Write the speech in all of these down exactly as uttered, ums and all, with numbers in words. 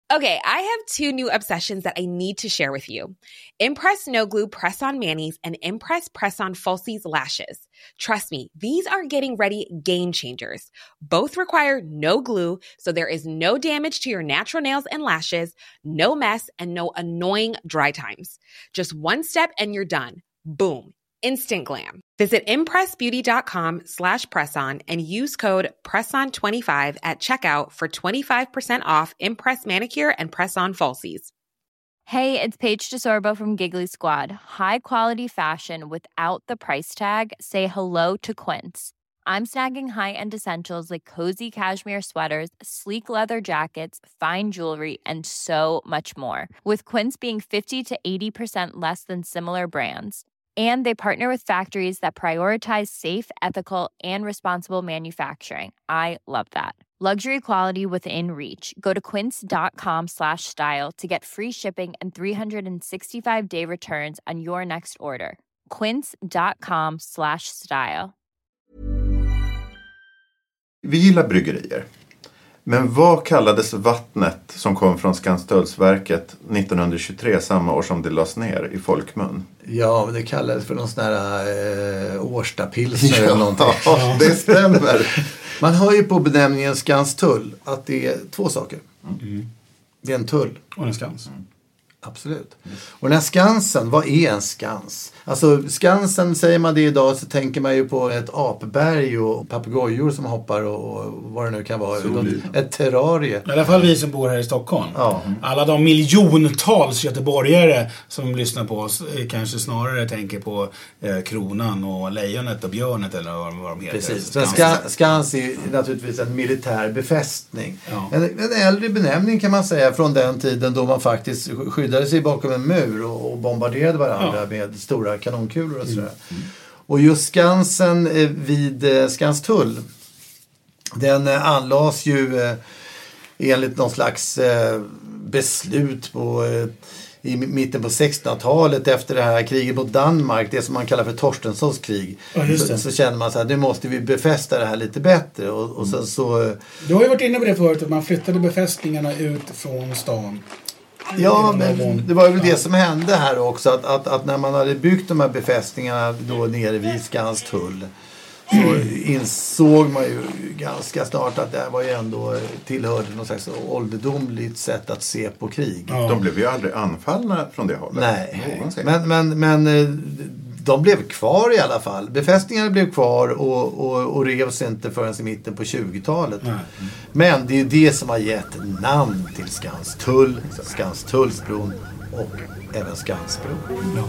Okay, I have two new obsessions that I need to share with you. Impress No Glue Press-On Manis and Impress Press-On Falsies Lashes. Trust me, these are getting ready game changers. Both require no glue, so there is no damage to your natural nails and lashes, no mess, and no annoying dry times. Just one step and you're done. Boom. Instant glam. Visit impressbeauty.com slash presson and use code presson twenty-five at checkout for twenty-five percent off Impress Manicure and Press-On Falsies. Hey, it's Paige DeSorbo from Giggly Squad. High quality fashion without the price tag. Say hello to Quince. I'm snagging high-end essentials like cozy cashmere sweaters, sleek leather jackets, fine jewelry, and so much more. With Quince being fifty to eighty percent less than similar brands. And they partner with factories that prioritize safe, ethical, and responsible manufacturing. I love that. Luxury quality within reach. Go to quince.com slash style to get free shipping and three sixty-five day returns on your next order. Quince.com slash style. Vi gillar bryggerier. Men vad kallades vattnet som kom från Skanstullsverket nittonhundratjugotre, samma år som det lades ner i folkmun? Ja, det kallades för någon sån här eh, Årstapilsner eller någonting. Ja, det stämmer. Man hör ju på benämningen Skanstull att det är två saker. Mm. Det är en tull. Och en skans. Mm. Absolut. Och den här skansen, vad är en skans? Alltså skansen, säger man det idag så tänker man ju på ett apberg och papegojor som hoppar och, och vad det nu kan vara. Ett terrarie. I alla fall vi som bor här i Stockholm. Ja. Alla de miljontals göteborgare som lyssnar på oss kanske snarare tänker på eh, kronan och lejonet och björnet eller vad, vad de heter. Precis. Men ska, skans är naturligtvis en militär befästning. Ja. En, en äldre benämning kan man säga från den tiden då man faktiskt skyddade sig bakom en mur och, och bombarderade varandra, ja, med stora kanonkulor och sådär. Mm. Mm. Och just skansen eh, vid eh, Skanstull, den eh, anlades ju eh, enligt någon slags eh, beslut på, eh, i mitten på sextonhundratalet efter det här kriget mot Danmark, det som man kallar för Torstenssons krig. Ja, just det. Så, så känner man så här, nu måste vi befästa det här lite bättre. Och, och sen så... Eh, du har ju varit inne på det förut, att man flyttade befästningarna ut från stan. Ja, men det var ju det som hände här också. Att, att, att när man hade byggt de här befästningarna då nere vid Skanstull, så insåg man ju ganska snart att det här var ju ändå tillhörde något slags ålderdomligt sätt att se på krig. Ja. De blev ju aldrig anfallna från det hållet. Nej, men, men, men de blev kvar i alla fall. Befästningarna blev kvar och, och, och revs inte förrän i mitten på tjugotalet. Mm. Men det är ju det som har gett namn till Skanstull, Skanstullsbron och även Skansbron. Ja.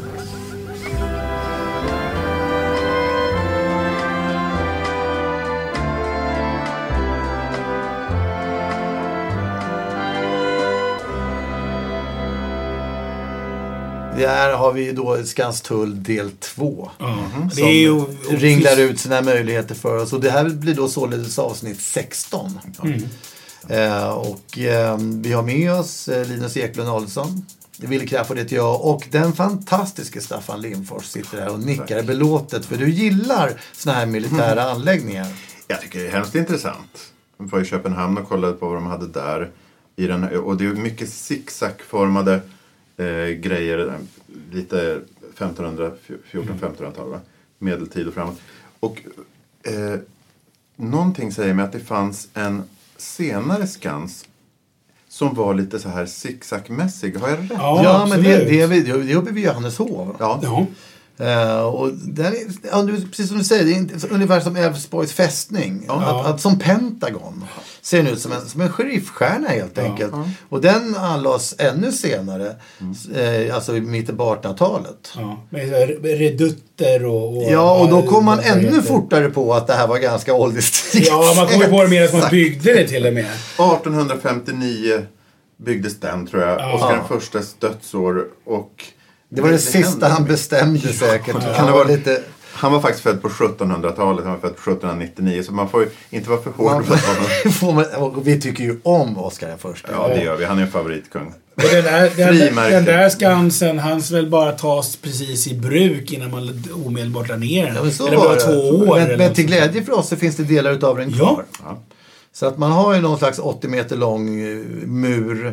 Där har vi då Skanstull del två. Mm. Som ju, ringlar ut sina möjligheter för oss. Och det här blir då således avsnitt sexton. Mm. Eh, och eh, vi har med oss eh, Linus Eklund Olsson, Wille Crafoord heter jag, och den fantastiska Staffan Lindfors sitter här och nickar belåtet. För du gillar såna här militära mm. anläggningar. Jag tycker det är hemskt intressant. Jag var i Köpenhamn och kollade på vad de hade där. I den, och det är mycket zigzagformade Eh, grejer, lite femtonhundra, fjorton femtonhundratal, medeltid och framåt. Och eh, någonting säger mig att det fanns en senare skans som var lite så här zigzagmässig. Har jag rätt? Ja, ja men det, det, är, det är uppe vid Johanneshov. Ja. Ja. Uh, och där är, precis som du säger, det är inte, ungefär som Älvsborgs fästning. Ja. Att, att som Pentagon ser den ut som en, som en sheriffstjärna helt ja. enkelt. Ja. Och den anlades ännu senare, mm. eh, alltså i mitten på artonhundratalet. Ja, med redutter och, och... Ja, och då kom man ännu heter. fortare på att det här var ganska ålderstidigt. Ja, man kom ju på det mer att man byggde det till och med. arton femtionio byggdes den, tror jag. Ja. Oskar den förstas dödsår och... Det var det, det sista han bestämde säkert. Ja. Kan det vara lite... Han var faktiskt född på sjuttonhundratalet. Han var född sjuttonhundranittionio. Så man får ju inte vara för hård. Får man, vi tycker ju om Oskar den första. Ja, det gör vi. Han är en favoritkung. Och den, där, den, den där skansen, hans väl bara tas precis i bruk innan man omedelbart drar ner den. Ja, men så eller var bara det. två år. Men, men till glädje för oss så finns det delar utav den kvar. Ja. Så att man har ju någon slags åttio meter lång mur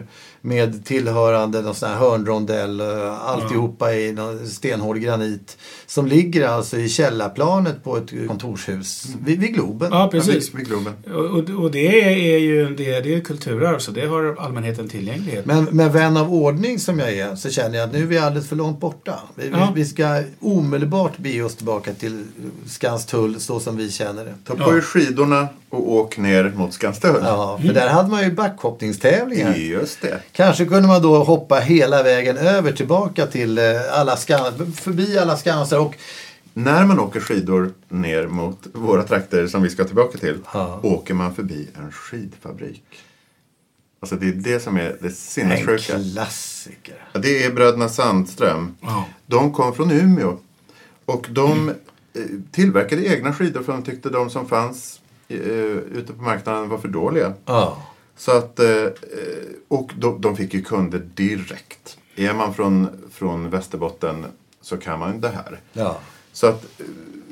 med tillhörande någon sån här hörnrondell, alltihopa i någon stenhård granit, som ligger alltså i källarplanet på ett kontorshus vid, vid Globen. Ja, precis. Ja, vid Globen. Och, och det är ju det, det är kulturarv, så det har allmänheten tillgänglighet. Men med vän av ordning som jag är, så känner jag att nu är vi alldeles för långt borta. Vi, Ja. vi, vi ska omedelbart be oss tillbaka till Skanstull så som vi känner det. Ta på er skidorna och åk ner mot Skanstull. Ja, för där hade man ju backhoppningstävlingar. Just det. Kanske kunde man då hoppa hela vägen över tillbaka till eh, alla skans, förbi alla skansar och När man åker skidor ner mot våra trakter som vi ska tillbaka till, Ja. åker man förbi en skidfabrik. Alltså det är det som är det en sinnessjuka. klassiker. Ja, det är bröderna Sandström. Ja. De kom från Umeå. Och de eh, tillverkade egna skidor för de tyckte de som fanns eh, ute på marknaden var för dåliga. Ja. Så att, eh, och de, de fick ju kunder direkt. Är man från, från Västerbotten så kan man det här. Ja. Så att eh,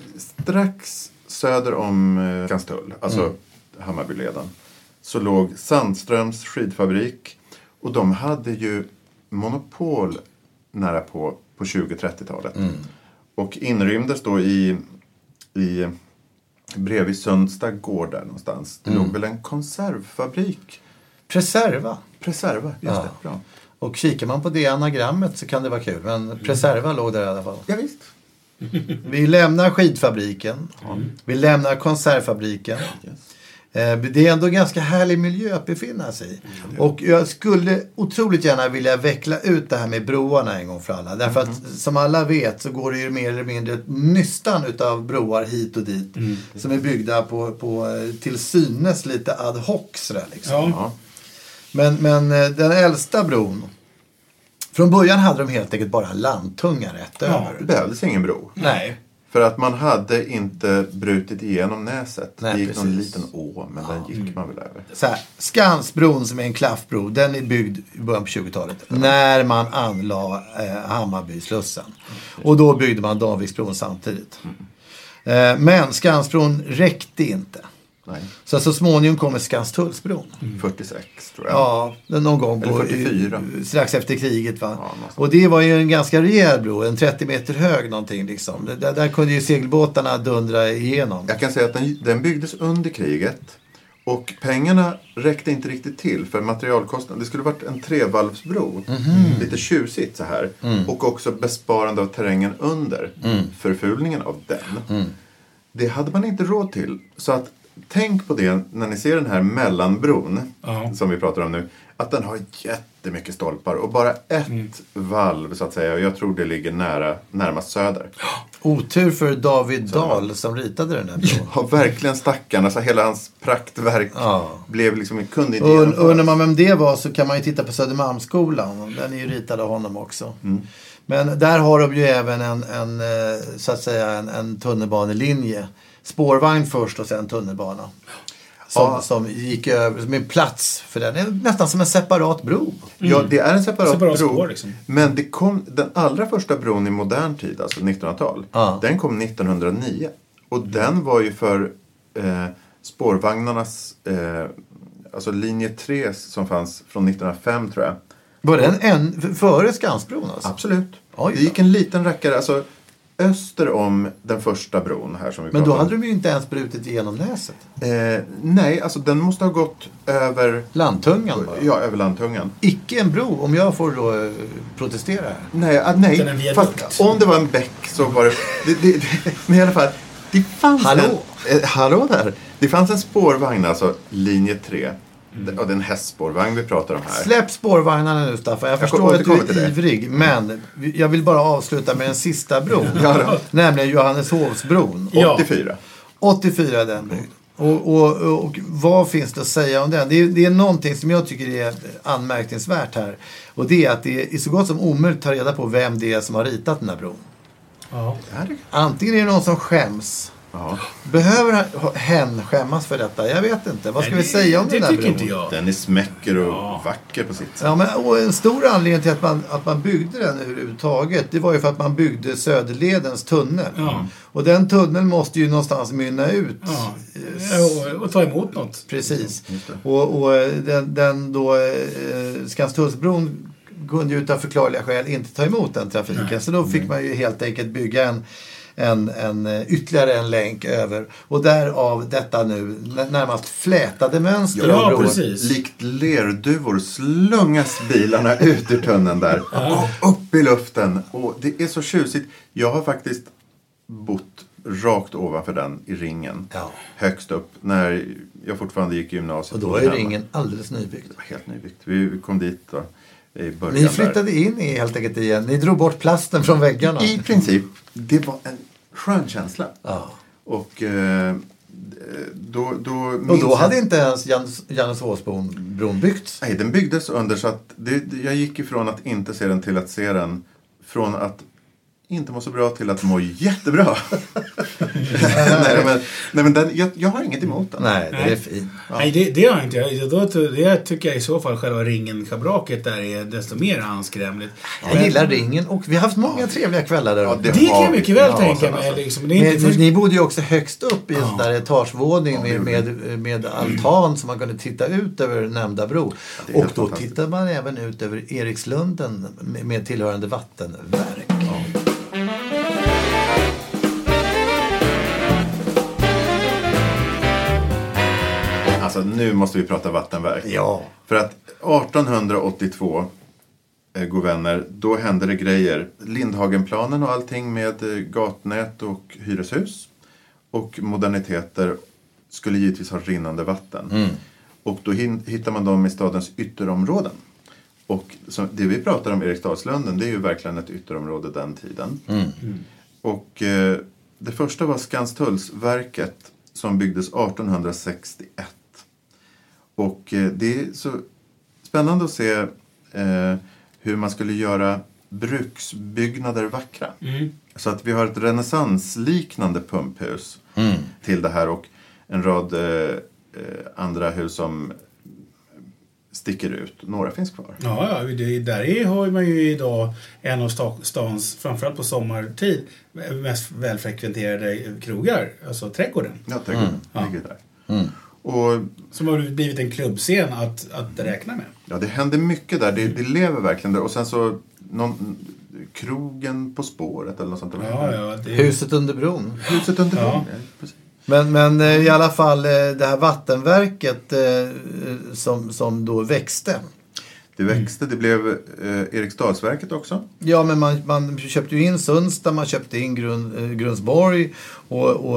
strax söder om eh, Skanstull, alltså mm. Hammarbyleden, så låg Sandströms skidfabrik. Och de hade ju monopol nära på på tjugo-trettiotalet. Mm. Och inrymdes då i, i bredvid Sundsta gård där någonstans. Det mm. låg väl en konservfabrik. Preserva. Preserva, just Ja. det. Bra. Och kikar man på det anagrammet så kan det vara kul. Men Preserva mm. låg där i alla fall. Ja, visst. Vi lämnar skidfabriken. Mm. Vi lämnar konservfabriken. Yes. Det är ändå en ganska härlig miljö att befinna sig i. Mm. Och jag skulle otroligt gärna vilja veckla ut det här med broarna en gång för alla. Därför att mm. som alla vet så går det ju mer eller mindre ett nystan utav broar hit och dit. Mm. Som är byggda på, på till synes lite ad hoc sådär liksom. Ja. Men, men den äldsta bron, från början hade de helt enkelt bara landtunga rätt Ja, över. det behövdes ingen bro. Nej. För att man hade inte brutit igenom näset. Nej, det gick precis. någon liten å, men ja. den gick man väl över. Så här, Skansbron som är en klaffbro, den är byggd i början på tjugotalet. Mm. När man anlade eh, Hammarbyslussen. Mm. Och då byggde man Danviksbron samtidigt. Mm. Eh, men Skansbron räckte inte. Nej. Så så småningom kommer Skanstullsbron. Mm. fyrtiosex tror jag. Ja, någon gång på, fyrtiofyra. strax efter kriget va. Ja, och det var ju en ganska rejäl bro, en trettio meter hög någonting liksom. Där, där kunde ju segelbåtarna dundra igenom. Jag kan säga att den, den byggdes under kriget. Och pengarna räckte inte riktigt till för materialkostnaden. Det skulle varit en trevalvsbro. Mm-hmm. Lite tjusigt så här. Mm. Och också besparande av terrängen under. Mm. Förfulningen av den. Mm. Det hade man inte råd till. Så att tänk på det när ni ser den här mellanbron. Uh-huh. Som vi pratar om nu. Att den har jättemycket stolpar. Och bara ett mm. valv så att säga. Och jag tror det ligger nära, närmast söder. Otur för David Dahl som ritade den här bron. Ja, verkligen stackarna. Alltså hela hans praktverk ja. blev liksom, kunde inte genomföras. Och undrar man vem det var så kan man ju titta på Södermalmsskolan. Den är ju ritad av honom också. Mm. Men där har de ju även en, en så att säga en, en tunnelbanelinje. Spårvagn först och sen tunnelbana. Som, ja. som gick över med plats för den. Det är nästan som en separat bro. Mm. Ja, det är en separat, separat bro. Spår, liksom. Men det kom, den allra första bron i modern tid, alltså nittonhundratal, ja. den kom nittonhundranio. Och mm. den var ju för eh, spårvagnarnas, eh, alltså linje tre som fanns från nittonhundrafem tror jag. Var den en, före Skansbron alltså? Absolut. Oj, det gick en liten rackare, alltså öster om den första bron här som vi Men då om. hade de ju inte ens brutit igenom näset. Eh, nej, alltså den måste ha gått över Landtungan bara. Ja, över Landtungan. Icke en bro, om jag får då eh, protestera här. Nej, ah, nej. Fast om det var en bäck så var det, det, det, det men i alla fall det fanns hallå. En, eh, hallå där. Det fanns en spårvagn, alltså linje tre. Mm. Och det är en hästspårvagn vi pratar om här. Släpp spårvagnarna nu Staffan. Jag, jag förstår att du är ivrig. Men jag vill bara avsluta med den sista bron. ja, nämligen Johanneshovsbron. Ja. åttiofyra. åttiofyra är den byggd. Och, och, och, och vad finns det att säga om den? Det är, det är någonting som jag tycker är anmärkningsvärt här. Och det är att det är så gott som omöjligt att ta reda på vem det är som har ritat den här bron. Ja. Antingen är det någon som skäms Ja. Behöver hen skämmas för detta? Jag vet inte. Vad ska Nej, vi säga om det, den det där tycker inte bron? jag. Den är smäcker och Ja. vacker på sitt sätt. Ja, men, och en stor anledning till att man, att man byggde den överhuvudtaget, det var ju för att man byggde Söderledens tunnel. Ja. Och den tunneln måste ju någonstans mynna ut. Ja. Och, och ta emot något. Precis. Och, och den, den då, eh, Skanstullsbron kunde ju utav förklarliga skäl inte ta emot den trafiken. Nej. Så då fick man ju helt enkelt bygga en, en, en ytterligare en länk över. Och därav detta nu närmast flätade mönster Ja, av bron. precis. Likt lerduvor slungas bilarna ut ur tunneln där. Och upp i luften. Och det är så tjusigt. Jag har faktiskt bott rakt ovanför den i ringen. Ja. Högst upp. När jag fortfarande gick i gymnasiet. Och då är ringen alldeles nybyggd. Helt nybyggd. Vi kom dit då. I början Ni flyttade där. in i helt enkelt igen. Ni drog bort plasten från väggarna. I princip. Det var en skön känsla. Ja. Och eh, då, då Och då hade inte ens Janneshovsbron bron byggts. Nej, den byggdes under så att det, jag gick ifrån att inte se den till att se den. Från att inte må så bra till att må jättebra. nej, men, nej, men den, jag, jag har inget emot den. Nej, det är fint. Ja. Nej, det, det har jag inte. Jag, då, det tycker jag i så fall själva ringen-schabraket där är desto mer anskrämligt. Jag men, gillar ringen och vi har haft många trevliga kvällar där. Ja, det, det kan jag mycket väl ja, tänka mig. Alltså. Liksom. Det är inte men, för... Ni bodde ju också högst upp i en ja. sån där etagevåning ja, med, med, med altan så man kunde titta ut över nämnda bro. Ja, och då tittar man även ut över Erikslunden med, med tillhörande vattenverk. Ja. Alltså nu måste vi prata vattenverk. Ja. För att arton åttiotvå, eh, god vänner, då hände det grejer. Lindhagenplanen och allting med eh, gatnät och hyreshus. Och moderniteter skulle givetvis ha rinnande vatten. Mm. Och då hin- hittar man dem i stadens ytterområden. Och så, det vi pratar om Eriksdalslunden, det är ju verkligen ett ytterområde den tiden. Mm. Mm. Och eh, det första var Skanstullsverket som byggdes arton sextioett. Och eh, det är så spännande att se eh, hur man skulle göra bruksbyggnader vackra. Mm. Så att vi har ett renässansliknande pumphus mm. till det här och en rad eh, andra hus som sticker ut. Några finns kvar. Ja, ja det, där är, har man ju idag en av stans, framförallt på sommartid, mest välfrekventerade krogar. Alltså trädgården. Ja, trädgården mm. ligger där. Mm. Och, som har blivit en klubbscen att, att räkna med. Ja, det händer mycket där. Det, det lever verkligen där. Och sen så någon, krogen på spåret eller något sånt. Ja, ja, det... Huset under bron. Huset under bron, ja. Ja, precis. Men, men i alla fall det här vattenverket som, som då växte. Det växte, det blev eh, Eriksdalsverket också. Ja, men man, man köpte ju in Sundsta, man köpte in Grun, eh, Grundsborg och, och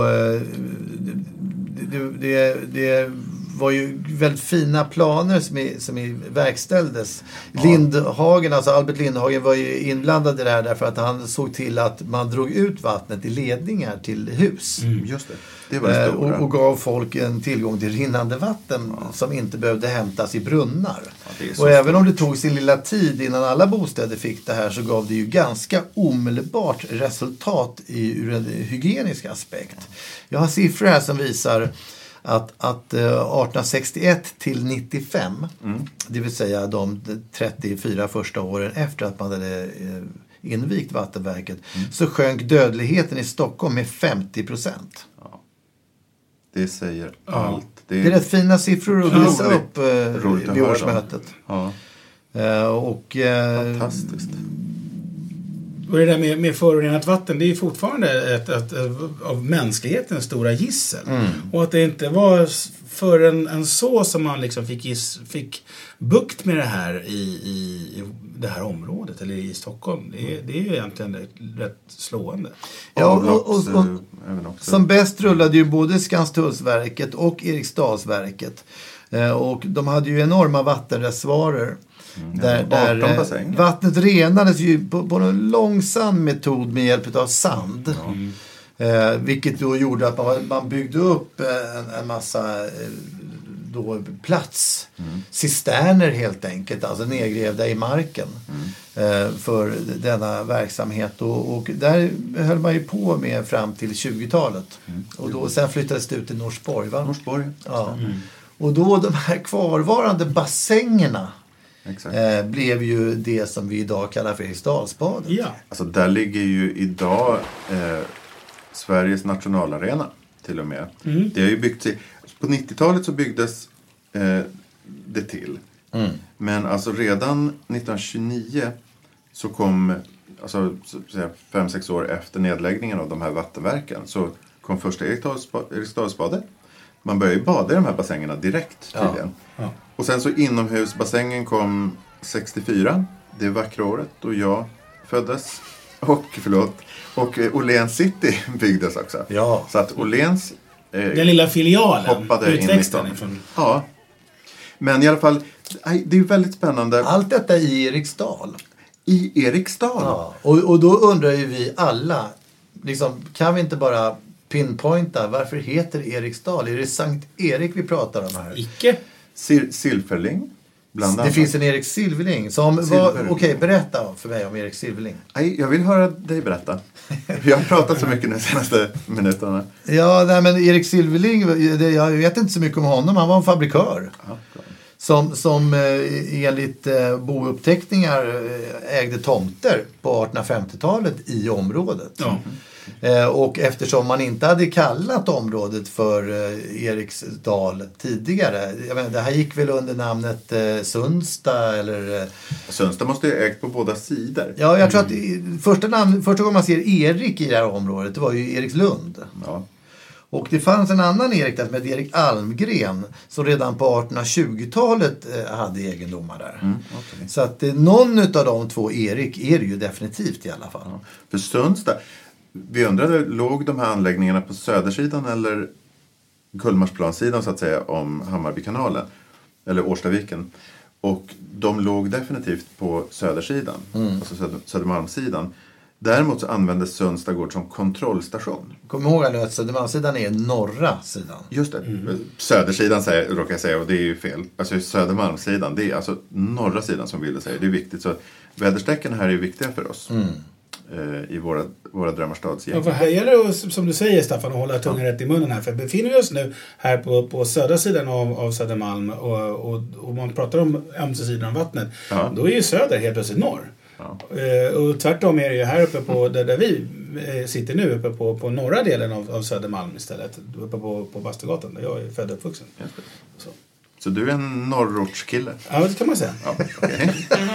det, det, det var ju väldigt fina planer som, i, som i verkställdes. Ja. Lindhagen, alltså Albert Lindhagen var ju inblandad i det här därför att han såg till att man drog ut vattnet i ledningar till hus. Mm, just det. Det var det stora. Och, och gav folk en tillgång till rinnande vatten ja. som inte behövde hämtas i brunnar. Ja, och även om det tog sin lilla tid innan alla bostäder fick det här så gav det ju ganska omedelbart resultat i, ur en hygienisk aspekt. Jag har siffror här som visar att, att arton sextioett till nittiofem, mm. det vill säga de trettiofyra första åren efter att man hade invigt vattenverket, mm. så sjönk dödligheten i Stockholm med femtio procent. Ja. Det säger ja. allt. Det är, det är rätt fina siffror att visa roligt, upp eh, vid årsmötet. Ja. Uh, och, uh, Fantastiskt. Och det där med, med förorenat vatten, det är fortfarande ett, ett, ett, av mänsklighetens stora gissel. Mm. Och att det inte var förrän en så som man liksom fick, giss, fick bukt med det här i, i, i det här området, eller i Stockholm. Det är, det är ju egentligen rätt, rätt slående. Ja, och, och, och, och som bäst rullade ju både Skanstullsverket och Eriksdalsverket. Uh, och de hade ju enorma vattenreservoarer. Mm, där, där vattnet renades ju på, på en långsam metod med hjälp av sand. Mm. Eh, vilket då gjorde att man, man byggde upp en, en massa eh, då plats. Mm. Cisterner helt enkelt, alltså nedgrävda i marken mm. eh, för denna verksamhet. Och, och där höll man ju på med fram till tjugotalet. Mm. Och då, sen flyttades det ut till Norsborg, va? Norsborg. Ja. Mm. Och då de här kvarvarande bassängerna eh, blev ju det som vi idag kallar för Eriksdalsbadet. Ja. Alltså där ligger ju idag eh, Sveriges nationalarena till och med. Mm. Det har ju byggt sig, på nittiotalet så byggdes eh, det till. Mm. Men alltså redan nittonhundratjugonio så kom, alltså så att säga, fem, sex år efter nedläggningen av de här vattenverken så kom första Eriksdalsbadet. Man började ju bada i de här bassängerna direkt tydligen. Ja. Ja. Och sen så inomhusbassängen kom sextiofyra, det vackra året då jag föddes. Och, förlåt, och eh, Åhléns City byggdes också. Ja. Så att Åhléns eh, den lilla filialen hoppade in i stan. Ifrån... Ja. Men i alla fall, det är väldigt spännande. Allt detta i Eriksdal. I Eriksdal. Ja. Och, och då undrar ju vi alla, liksom, kan vi inte bara pinpointa, varför heter Eriksdal? Är det Sankt Erik vi pratar om här? Icke. Sil- Silferling. Bland det finns en Erik Silverling som var, okej, okay, berätta för mig om Erik Silverling. Nej, jag vill höra dig berätta. Jag har pratat så mycket de senaste minuterna. Ja, nej, men Erik Silverling, det, jag vet inte så mycket om honom. Han var en fabrikör. Ja, som, som eh, enligt eh, bouppteckningar eh, ägde tomter på artonhundrafemtiotalet i området. Ja. Eh, och eftersom man inte hade kallat området för eh, Eriksdal tidigare, jag menar, det här gick väl under namnet eh, Sundsta eller... Eh, Sundsta måste ju ägt på båda sidor. Ja, jag tror att i, första, namn, första gången man ser Erik i det här området, det var ju Erikslund. Ja. Och det fanns en annan Erik där som hette Erik Almgren som redan på artonhundratjugotalet eh, hade egendomar där. Mm, okay. Så att eh, någon av de två Erik är det ju definitivt i alla fall. Ja. För Sundsta, vi undrade, låg de här anläggningarna på södersidan eller Gullmarsplanssidan så att säga om Hammarbykanalen eller Årstaviken? Och de låg definitivt på södersidan, mm. alltså söder, Södermalmssidan. Däremot så användes Sundsta gård som kontrollstation. Kom ihåg att Södermalmssidan är norra sidan. Just det. Mm. Södersidan säger, råkar jag säga, och det är ju fel. Alltså Södermalmssidan, det är alltså norra sidan som Wille säger. Det är viktigt. Så väderstrecken här är viktiga för oss. Mm. I våra, våra drömmarstadsgäng. Ja, för här gäller det, som du säger Staffan, att hålla tungan ja. rätt i munnen här. För befinner vi oss nu här på, på södra sidan av, av Södermalm och, och, och man pratar om ömse sidan av vattnet, ja. då är ju söder helt plötsligt norr. Ja. Och tvärtom är det ju här uppe på där, där vi sitter nu uppe på, på norra delen av, av Södermalm istället. Uppe på, på Bastugatan där jag är född och uppvuxen. Så. Så du är en norrortskille? Ja, det kan man säga. Ja, okay.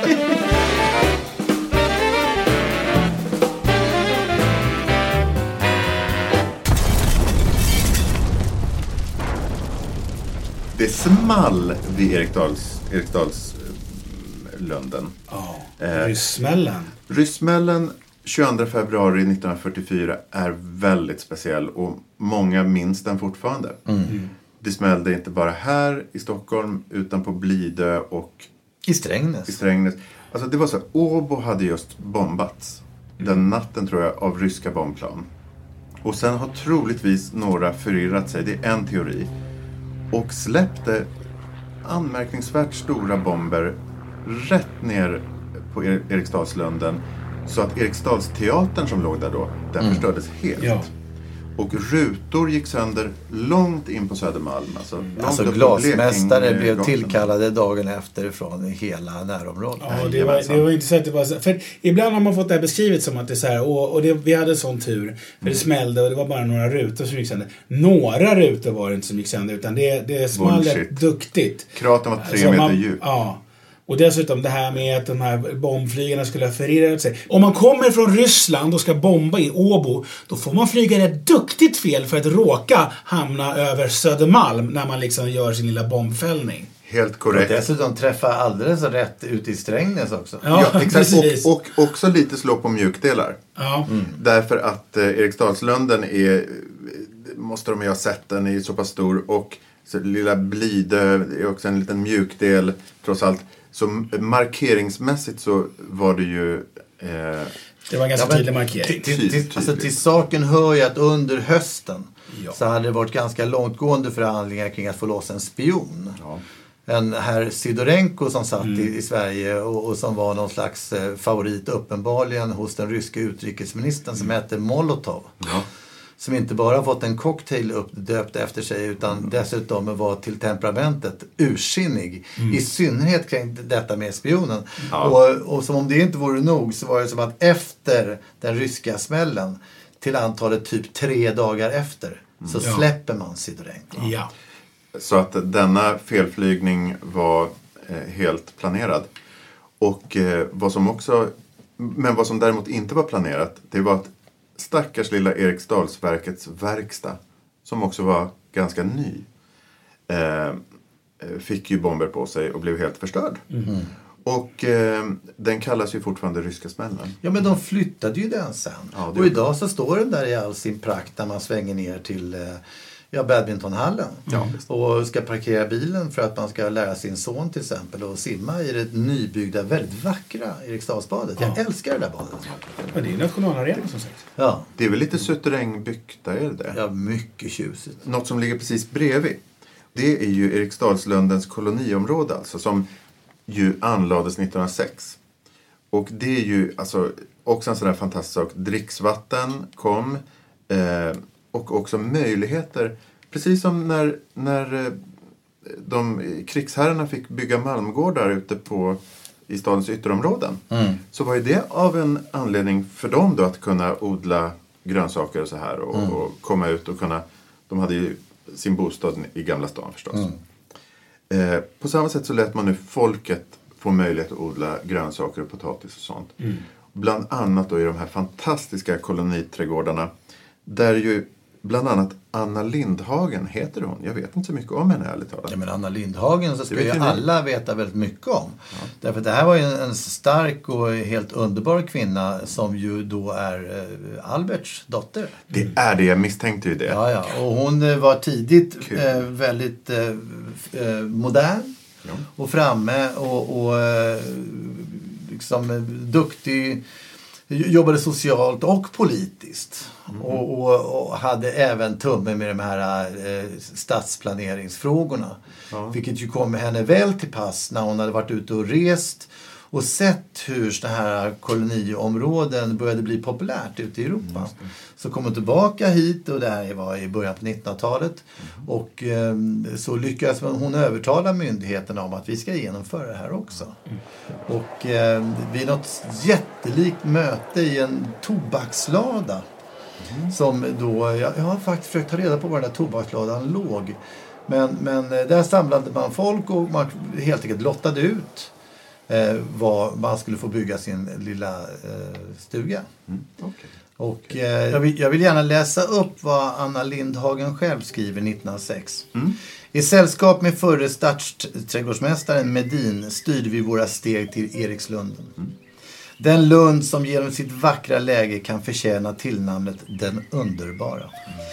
Det small vid Eriksdals, Eriksdals Lunden. Ja, oh, Ryssmällen. Eh, Ryssmällen tjugoandra februari nittonhundrafyrtiofyra är väldigt speciell och många minns den fortfarande. Mm. Det smällde inte bara här i Stockholm utan på Blidö och i Strängnäs. I Strängnäs. Alltså det var så, Åbo hade just bombats mm. den natten tror jag av ryska bombplan. Och sen har troligtvis några förirrat sig, det är en teori. Och släppte anmärkningsvärt stora bomber rätt ner på Eriksdalslunden. Så att Eriksdalsteatern som låg där då, den mm. förstördes helt. Ja. Och rutor gick sönder långt in på Södermalm. Alltså, alltså glasmästare blev gatan. Tillkallade dagen efter från hela närområdet. Ja, det var, det var inte så att det var så. För ibland har man fått det här beskrivet som att det är så här. Och, och det, vi hade sån tur. För det smällde och det var bara några rutor som gick sönder. Några rutor var det inte som gick sönder. Utan det, det small duktigt. Kraten var tre alltså, meter man, djup. Ja. Och dessutom det här med att de här bombflygarna skulle ha förirrat sig. Om man kommer från Ryssland och ska bomba i Åbo, då får man flyga rätt duktigt fel för att råka hamna över Södermalm när man liksom gör sin lilla bombfällning. Helt korrekt. Och dessutom träffa alldeles rätt ut i Strängnäs också. Ja, ja exakt. Och, och också lite slå på mjukdelar. Ja. Mm. Därför att eh, Eriksdalslunden är, måste de ju ha sett, den är så pass stor. Och så lilla Blidö är också en liten mjukdel trots allt. Så markeringsmässigt så var det ju... Eh, det var en ganska ja, tydlig markering. Till, till, till, alltså till saken hör ju att under hösten ja. så hade det varit ganska långtgående förhandlingar kring att få loss en spion. Ja. En herr Sidorenko som satt Mm. i, i Sverige och, och som var någon slags eh, favorit uppenbarligen hos den ryska utrikesministern som hette Molotov. Ja. Som inte bara fått en cocktail uppdöpt efter sig utan mm. dessutom var till temperamentet ursinnig. Mm. I synnerhet kring detta med spionen. Ja. Och, och som om det inte vore nog så var det som att efter den ryska smällen till antalet typ tre dagar efter så ja. släpper man Sidorenko. Ja. Så att denna felflygning var eh, helt planerad. Och eh, vad som också, men vad som däremot inte var planerat, det var att stackars lilla Eriksdalsverkets verkstad, som också var ganska ny, eh, fick ju bomber på sig och blev helt förstörd. Mm. Och eh, den kallas ju fortfarande ryska smällen. Ja, men de flyttade ju den sen. Ja, och idag så står den där i all sin prakt när man svänger ner till... Eh, Ja, badmintonhallen. Ja. Och ska parkera bilen för att man ska lära sin son till exempel och simma i det nybyggda, väldigt vackra Eriksdalsbadet. Jag ja. älskar det där badet. Ja, det är nationalarenan som sagt. Ja. Det är väl lite suterrängbyggt, är det det? Ja, mycket tjusigt. Något som ligger precis bredvid. Det är ju Eriksdalslundens koloniområde alltså, som ju anlades nittonhundrasex. Och det är ju alltså också en sån där fantastisk sak. Dricksvatten kom... Eh, Och också möjligheter, precis som när, när de krigsherrarna fick bygga malmgårdar ute på, i stadens ytterområden. Mm. Så var ju det av en anledning för dem då att kunna odla grönsaker och så här. Och, mm. och komma ut och kunna, de hade ju sin bostad i Gamla stan förstås. Mm. Eh, på samma sätt så lät man nu folket få möjlighet att odla grönsaker och potatis och sånt. Mm. Bland annat då i de här fantastiska koloniträdgårdarna. Där ju bland annat Anna Lindhagen heter hon. Jag vet inte så mycket om henne ärligt talat. Ja, men Anna Lindhagen så ska ju alla veta väldigt mycket om. Ja. Därför att det här var ju en, en stark och helt underbar kvinna som ju då är eh, Alberts dotter. Det är det, jag misstänkte ju det. Ja, ja. Och hon eh, var tidigt eh, väldigt eh, eh, modern ja. och framme och, och eh, liksom duktig. Jobbade socialt och politiskt. Mm. Och, och, och hade även tumme med de här eh, stadsplaneringsfrågorna. Ja. Vilket ju kom henne väl till pass när hon hade varit ute och rest. Och sett hur såna här koloniområden började bli populärt ute i Europa. Mm. Så kom hon tillbaka hit och det här var i början på nittonhundratalet. Mm. Och eh, så lyckades hon övertala myndigheterna om att vi ska genomföra det här också. Mm. Och eh, vid något jättelikt möte i en tobakslada. Mm. Som då, jag, jag har faktiskt försökt ta reda på var den där tobaksladan låg. Men, men där samlade man folk och man helt enkelt lottade ut. Eh, var man skulle få bygga sin lilla eh, stuga. Mm, okay. Och eh, jag, vill, jag vill gärna läsa upp vad Anna Lindhagen själv skriver nittonhundrasex. Mm. I sällskap med förre stadsträdgårdsmästaren Medin styrde vi våra steg till Erikslunden. Mm. Den lund som genom sitt vackra läge kan förtjäna tillnamnet Den underbara.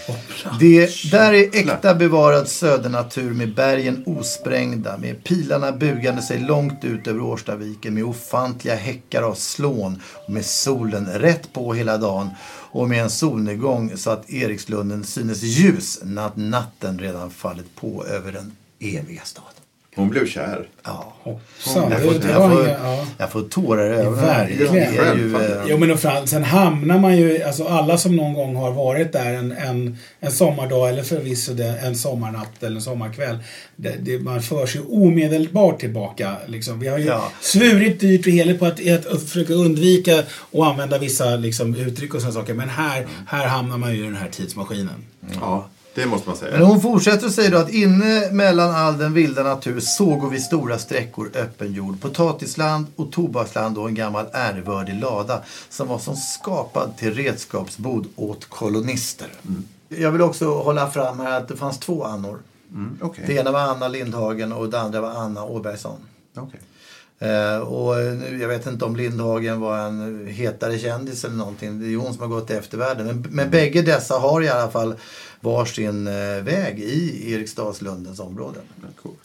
Mm. Det där är äkta bevarad södernatur med bergen osprängda, med pilarna bugande sig långt ut över Årstaviken, med ofantliga häckar av slån och med solen rätt på hela dagen och med en solnedgång så att Erikslunden synes ljus när natten redan fallit på över den eviga staden. Hon blev kär. Ja. Hoppsan, jag, får, det jag, får, ja. jag får tårar över verkligen. Ju, eh... Jo, men och fram, sen hamnar man ju, alltså alla som någon gång har varit där en, en, en sommardag eller förvisso det, en sommarnatt eller en sommarkväll. Det, det, man för sig omedelbart tillbaka. Liksom. Vi har ju ja. svurit dyrt och heligt på att, att, att försöka undvika och använda vissa liksom, uttryck och sådana saker. Men här, här hamnar man ju i den här tidsmaskinen. Mm. Ja. Det måste man säga. Men hon fortsätter att säga då att inne mellan all den vilda natur såg vi stora sträckor öppen jord, potatisland och tobaksland och en gammal ärvördig lada som var som skapad till redskapsbod åt kolonister. Mm. Jag vill också hålla fram här att det fanns två Annor. Mm, okay. Det ena var Anna Lindhagen och det andra var Anna Åbergsson. Okay. Uh, och nu, jag vet inte om Lindhagen var en hetare kändis eller någonting. Det är ju hon som har gått efter världen. Men, men bägge dessa har i alla fall var sin uh, väg i Eriksdalslundens område. Ja, coolt.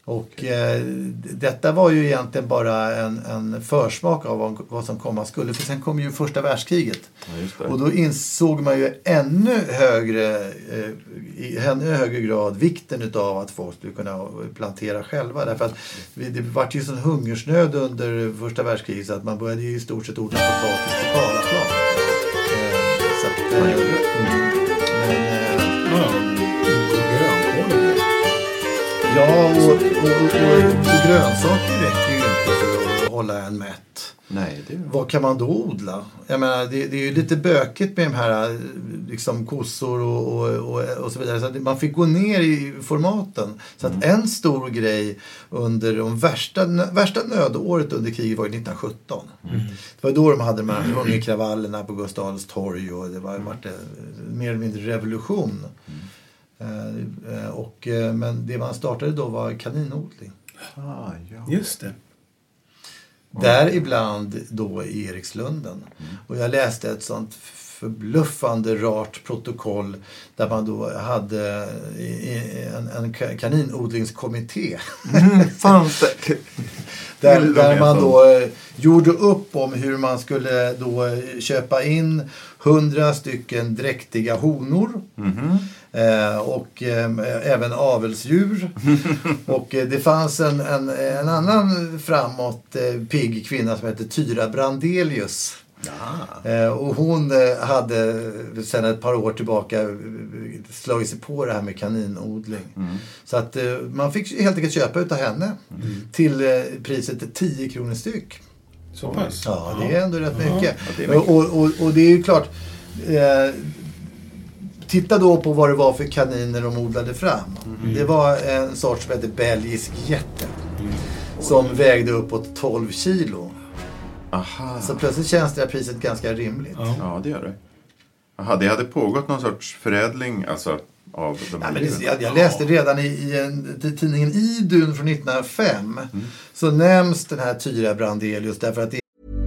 Och eh, detta var ju egentligen bara en, en försmak av vad, vad som komma skulle. För sen kom ju första världskriget. Ja, och då insåg man ju ännu högre, eh, i ännu högre grad vikten utav att folk skulle kunna plantera själva. Därför att det var ju sån hungersnöd under första världskriget så att man började ju i stort sett odla potatis på Karlaplan. Eh, så att, eh, mm, men, eh, Ja, grönkål. Ja, och, och, och, och grönsaker räcker ju inte för att hålla en mätt. Nej, det är... Vad kan man då odla? Jag menar, det, det är ju lite bökigt med de här liksom, kossor och, och, och, och så vidare. Så att man fick gå ner i formaten. Så att mm. en stor grej under de värsta, värsta nödåret under kriget var ju nittonhundrasjutton. Mm. Det var då de hade de här hungerkravallerna på Gustav Adolfs torg och det var mm. varit en mer eller mindre revolution. Mm. Uh, och, uh, men det man startade då var kaninodling. Ah, ja. Just det. Där ibland då i Erikslunden. Mm. Och jag läste ett sånt förbluffande rart protokoll där man då hade en, en kaninodlingskommitté. Mm, fanns det? där, där man då eh, gjorde upp om hur man skulle då köpa in hundra stycken dräktiga honor. Mm-hmm. Eh, och eh, även avelsdjur. och eh, det fanns en, en, en annan framåt eh, pigg kvinna som hette Tyra Brandelius. Ja. Eh, och hon eh, hade sedan ett par år tillbaka eh, slagit sig på det här med kaninodling. Mm. Så att eh, man fick helt enkelt köpa utav henne mm. till eh, priset tio kronor styck. Så pass? Ja, det är ändå rätt ja. mycket. Ja, det är mycket. Och, och, och det är ju klart... Eh, Titta då på vad det var för kaniner de odlade fram. Mm. Det var en sort som hette belgisk jätte. Mm. Som vägde uppåt tolv kilo. Aha. Så plötsligt känns det här priset ganska rimligt. Ja, ja det gör det. Aha, det hade pågått någon sorts förädling alltså, av de här ja, men det, jag, jag läste redan i, i, en, i tidningen Idun från nittonhundrafem. Mm. Så nämns den här Tyra Brandelius därför att det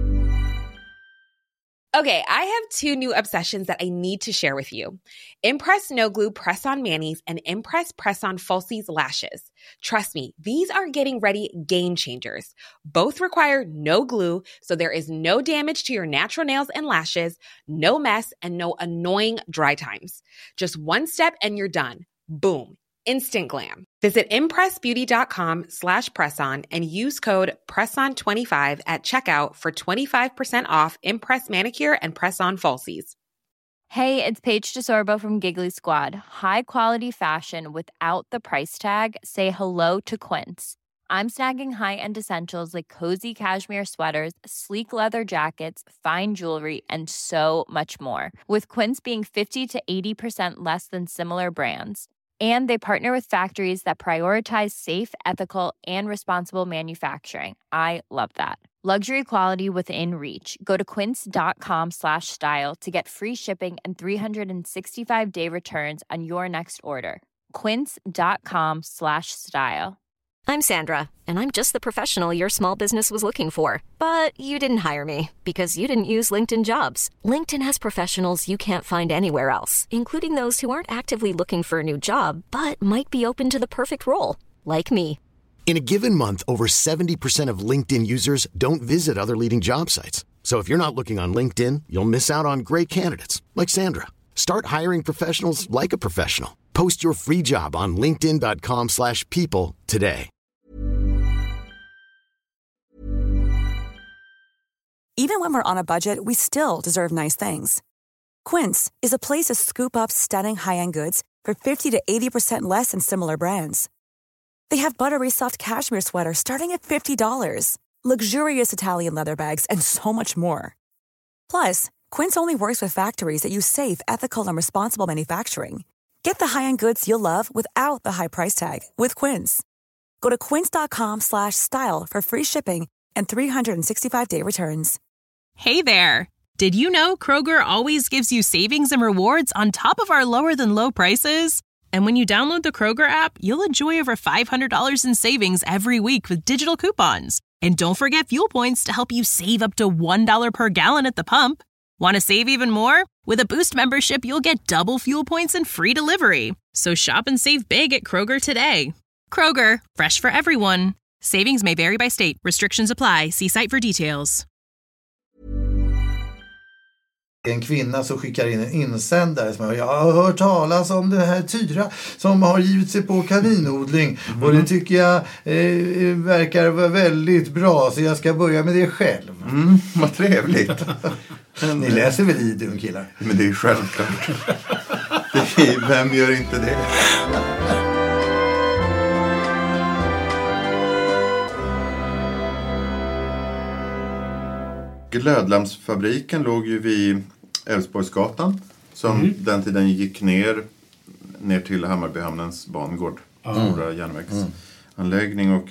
Okay, I have two new obsessions that I need to share with you. Impress No Glue Press-On Manis and Impress Press-On Falsies Lashes. Trust me, these are getting ready game changers. Both require no glue, so there is no damage to your natural nails and lashes, no mess, and no annoying dry times. Just one step and you're done. Boom. Instant glam. Visit impressbeauty.com slash presson and use code presson twenty-five at checkout for twenty-five percent off Impress Manicure and Press-On Falsies. Hey, it's Paige DeSorbo from Giggly Squad. High quality fashion without the price tag. Say hello to Quince. I'm snagging high-end essentials like cozy cashmere sweaters, sleek leather jackets, fine jewelry, and so much more. With Quince being fifty to eighty percent less than similar brands. And they partner with factories that prioritize safe, ethical, and responsible manufacturing. I love that. Luxury quality within reach. Go to quince.com slash style to get free shipping and three sixty-five day returns on your next order. Quince.com slash style. I'm Sandra, and I'm just the professional your small business was looking for. But you didn't hire me because you didn't use LinkedIn Jobs. LinkedIn has professionals you can't find anywhere else, including those who aren't actively looking for a new job, but might be open to the perfect role, like me. In a given month, over seventy percent of LinkedIn users don't visit other leading job sites. So if you're not looking on LinkedIn, you'll miss out on great candidates, like Sandra. Start hiring professionals like a professional. Post your free job on linkedin.com slash people today. Even when we're on a budget, we still deserve nice things. Quince is a place to scoop up stunning high-end goods for fifty to eighty percent less than similar brands. They have buttery soft cashmere sweaters starting at fifty dollars, luxurious Italian leather bags, and so much more. Plus, Quince only works with factories that use safe, ethical, and responsible manufacturing. Get the high-end goods you'll love without the high price tag with Quince. Go to quince.com slash style for free shipping and three sixty-five day returns. Hey there! Did you know Kroger always gives you savings and rewards on top of our lower-than-low prices? And when you download the Kroger app, you'll enjoy over five hundred dollars in savings every week with digital coupons. And don't forget fuel points to help you save up to one dollar per gallon at the pump. Want to save even more? With a Boost membership, you'll get double fuel points and free delivery. So shop and save big at Kroger today. Kroger, fresh for everyone. Savings may vary by state. Restrictions apply. See site for details. En kvinna som skickar in en insändare som jag har hört talas om det här Tyra som har givit sig på kaninodling mm. och det tycker jag eh, verkar vara väldigt bra så jag ska börja med det själv. Mm, vad trevligt. Ni läser väl Idun killar? Men det är självklart. Det är, vem gör inte det? Glödlampsfabriken låg ju vid Älvsborgsgatan som mm. den tiden gick ner ner till Hammarbyhamnens bangård. Mm. Stora järnvägsanläggning. Och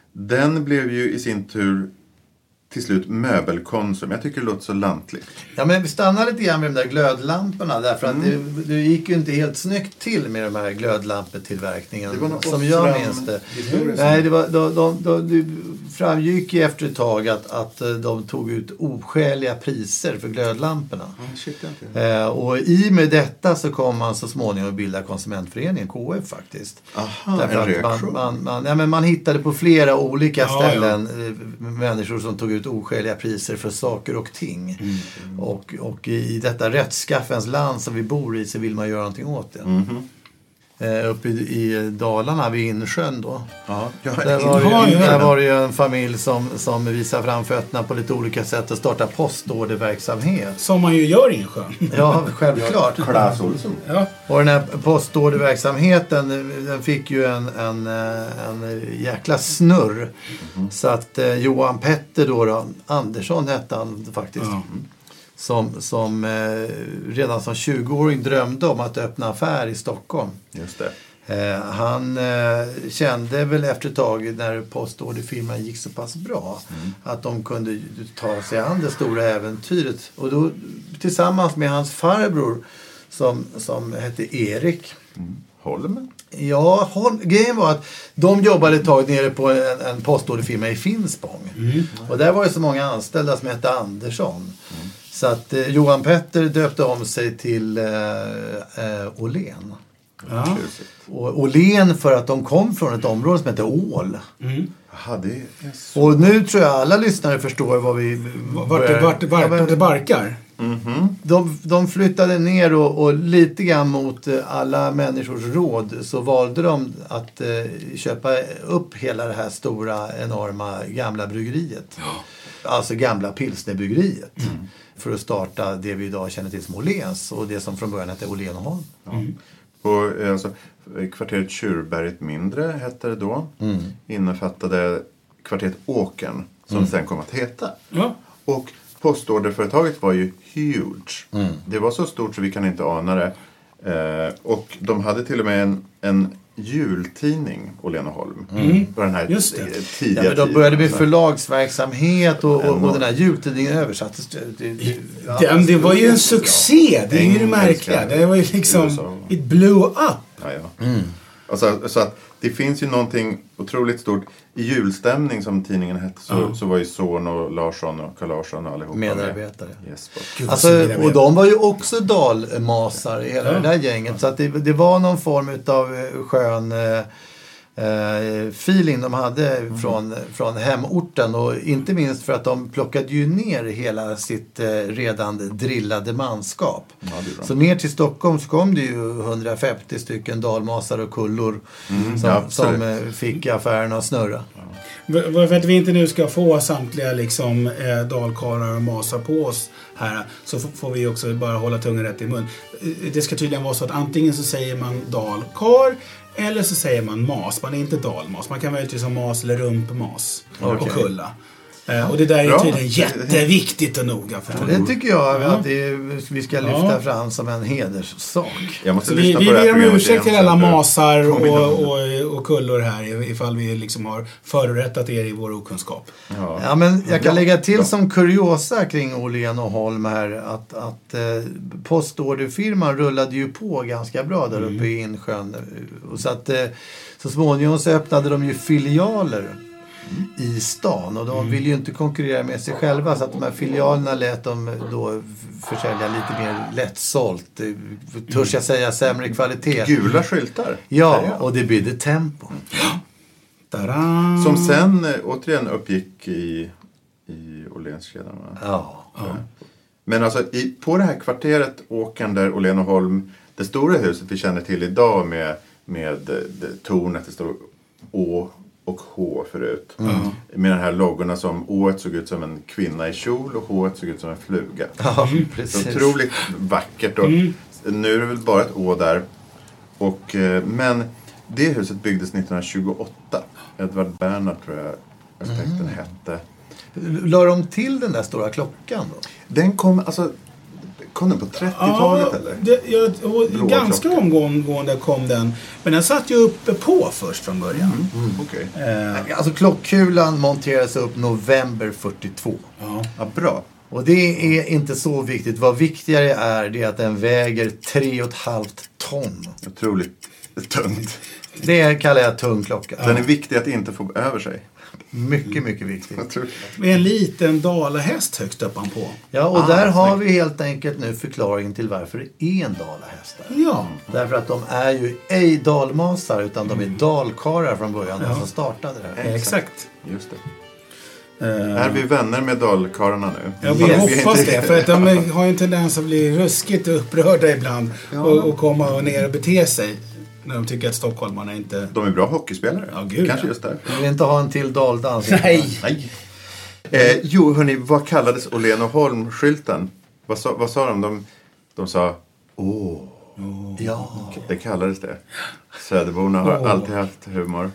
den blev ju i sin tur till slut möbelkonsum. Jag tycker det låter så lantligt. Ja, men vi stannar lite grann med de där glödlamporna. Därför att mm. det, det gick ju inte helt snyggt till med de här glödlampetillverkningen. Som jag minns det. Nej, det, var, de, de, de, de framgick ju efter ett tag att, att de tog ut oskäliga priser för glödlamporna. Mm, shit, eh, och i med detta så kom man så småningom att bilda konsumentföreningen K F faktiskt. Aha, därför en att reaktion. man, man, man, ja, men man hittade på flera olika ja, ställen ja. människor som tog ut oskäliga priser för saker och ting. Mm. Mm. Och, och i detta rättskaffens land som vi bor i så vill man göra någonting åt det. Mm. Eh, uppe i, i Dalarna vid Insjön då. Ja, jag där, var det, ju, där var det ju en familj som, som visar fram fötterna på lite olika sätt och startar postorderverksamhet. Som man ju gör i Insjön. Ja, självklart. Klaas Olsson. Ja. Och den här postorderverksamheten den fick ju en, en, en jäkla snurr. Mm. Så att eh, Johan Petter då, då, Andersson hette han faktiskt. Mm. Som, som eh, redan som tjugoåring drömde om att öppna affär i Stockholm. Just det. Eh, han eh, kände väl efter ett tag när postorderfirman gick så pass bra mm. att de kunde ta sig an det stora äventyret. Och då tillsammans med hans farbror som, som hette Erik. Mm. Holmen? Ja, Hol- grejen var att de jobbade ett tag nere på en, en postorderfirma i Finspång. Mm. Och där var det så många anställda som hette Andersson. Mm. Så att eh, Johan Petter döpte om sig till eh, eh, Åhlén. Ja. Och Åhlén för att de kom från ett område som heter Ål. Mm. Aha, det är så. Och nu tror jag alla lyssnare förstår vad vi... Vart det, vart, vart, vart det barkar. Mm-hmm. De, de flyttade ner och, och lite grann mot alla människors råd så valde de att eh, köpa upp hela det här stora, enorma gamla bryggeriet. Ja. Alltså gamla pilsnerbryggeriet. Mm. För att starta det vi idag känner till som Åhléns och det som från början hette Åhlén och Holm. Mm. Och alltså, kvarteret Tjurberget mindre hette det då. Mm. Innefattade kvarteret Åkern som mm. sen kom att heta. Ja. Och postorderföretaget var ju huge. Mm. Det var så stort så vi kan inte ana det. Eh, och de hade till och med en, en jultidning, Åhlén och Holm. Mm. På den här Just det. tidiga ja, men de började med tiden, förlagsverksamhet och, och, och den här jultidningen översattes. Det, det, det, det var ju en succé. Det är ju det märkliga. Det var ju liksom, it blew up. Ja, ja. Mm. Och så, så att det finns ju någonting otroligt stort. I julstämning som tidningen hette så, mm. så var ju Son och Larsson och Carl Larsson och allihopa medarbetare. Yes, alltså, och de var ju också dalmasar i hela ja. det där gänget. Så att det, det var någon form av skön eh, feeling de hade mm. från, från hemorten. Och inte minst för att de plockade ju ner hela sitt eh, redan drillade manskap. Ja, så ner till Stockholm så kom det ju hundrafemtio stycken dalmasar och kullor mm, som, ja, som eh, fick affärerna att snurra. Ja. För att vi inte nu ska få samtliga liksom, eh, dalkarlar och masar på oss här så f- får vi också bara hålla tungan rätt i mun. Det ska tydligen vara så att antingen så säger man dalkar eller så säger man mas. Man är inte dalmas. Man kan välja till som mas eller rumpmas okay. och kulla. Eh, och det där är Bra. tydligen jätteviktigt och noga. Ja, det tycker jag ja. att det, vi ska lyfta ja. fram som en hederssak. Jag måste så vi vi ber om ursäkt till alla masar och, och, och kullor här ifall vi liksom har förorättat er i vår okunskap. Ja, ja men jag kan lägga till som kuriosa kring Åhlén och Holm här att, att eh, postorderfirman rullade ju på ganska bra där uppe mm. i Insjön. Och så att eh, så småningom så öppnade de ju filialer i stan och de mm. vill ju inte konkurrera med sig själva så att de här filialerna lät de då försälja lite mer lättsålt, törs jag säga sämre kvalitet. Gula skyltar. Ja, och det blir det tempo. Ta-da. Som sen eh, återigen uppgick i, i Åhlénskedjan. Ja. Ja. Men alltså i, på det här kvarteret Åkern där Åhlén och Holm, det stora huset vi känner till idag med, med det, tornet, det står Å och H förut. Mm. Med de här loggorna som Å såg ut som en kvinna i kjol och H såg ut som en fluga. Ja, precis. Så otroligt vackert. Och mm. Nu är det väl bara ett Å där. Och, men det huset byggdes nittonhundratjugoåtta. Edvard Bernhard tror jag arkitekten mm. hette. La de till den där stora klockan då? Den kom, alltså, kom den på trettiotalet ja, eller? Det, jag, ganska omgående kom den. Men den satt ju uppe på först från början. Mm. Mm. Okay. Eh. Alltså klockkulan monterades upp november fyrtiotvå. Ja. Ja, bra. Och det är inte så viktigt. Vad viktigare är det att den väger tre och ett halvt ton. Otroligt tungt. Det kallar jag tung klocka. Den är viktig att inte få över sig. Mycket, mycket viktigt. Med en liten dalahäst högst upp på. Ja, och ah, där har vi helt enkelt nu förklaringen till varför det är en dalahäst där. Ja. Därför att de är ju ej dalmasar utan de är dalkarar från början. Ja. Som startade det här. Exakt. Just det. Uh, är vi vänner med dalkarlarna nu? Jag vill hoppas det, för att de har ju en tendens att bli ruskigt upprörda ibland ja. och, och komma ner och bete sig när de tycker att stockholmarna inte... De är bra hockeyspelare. Ja, gud, kanske ja. just där. Jag vill inte ha en till daldans. Nej. Nej. Eh, jo, hörni, vad kallades Åhlén och Holm-skylten? Vad sa, vad sa de? de? De sa, åh. Oh. Ja. Det kallades det. Söderborna har oh. alltid haft humor.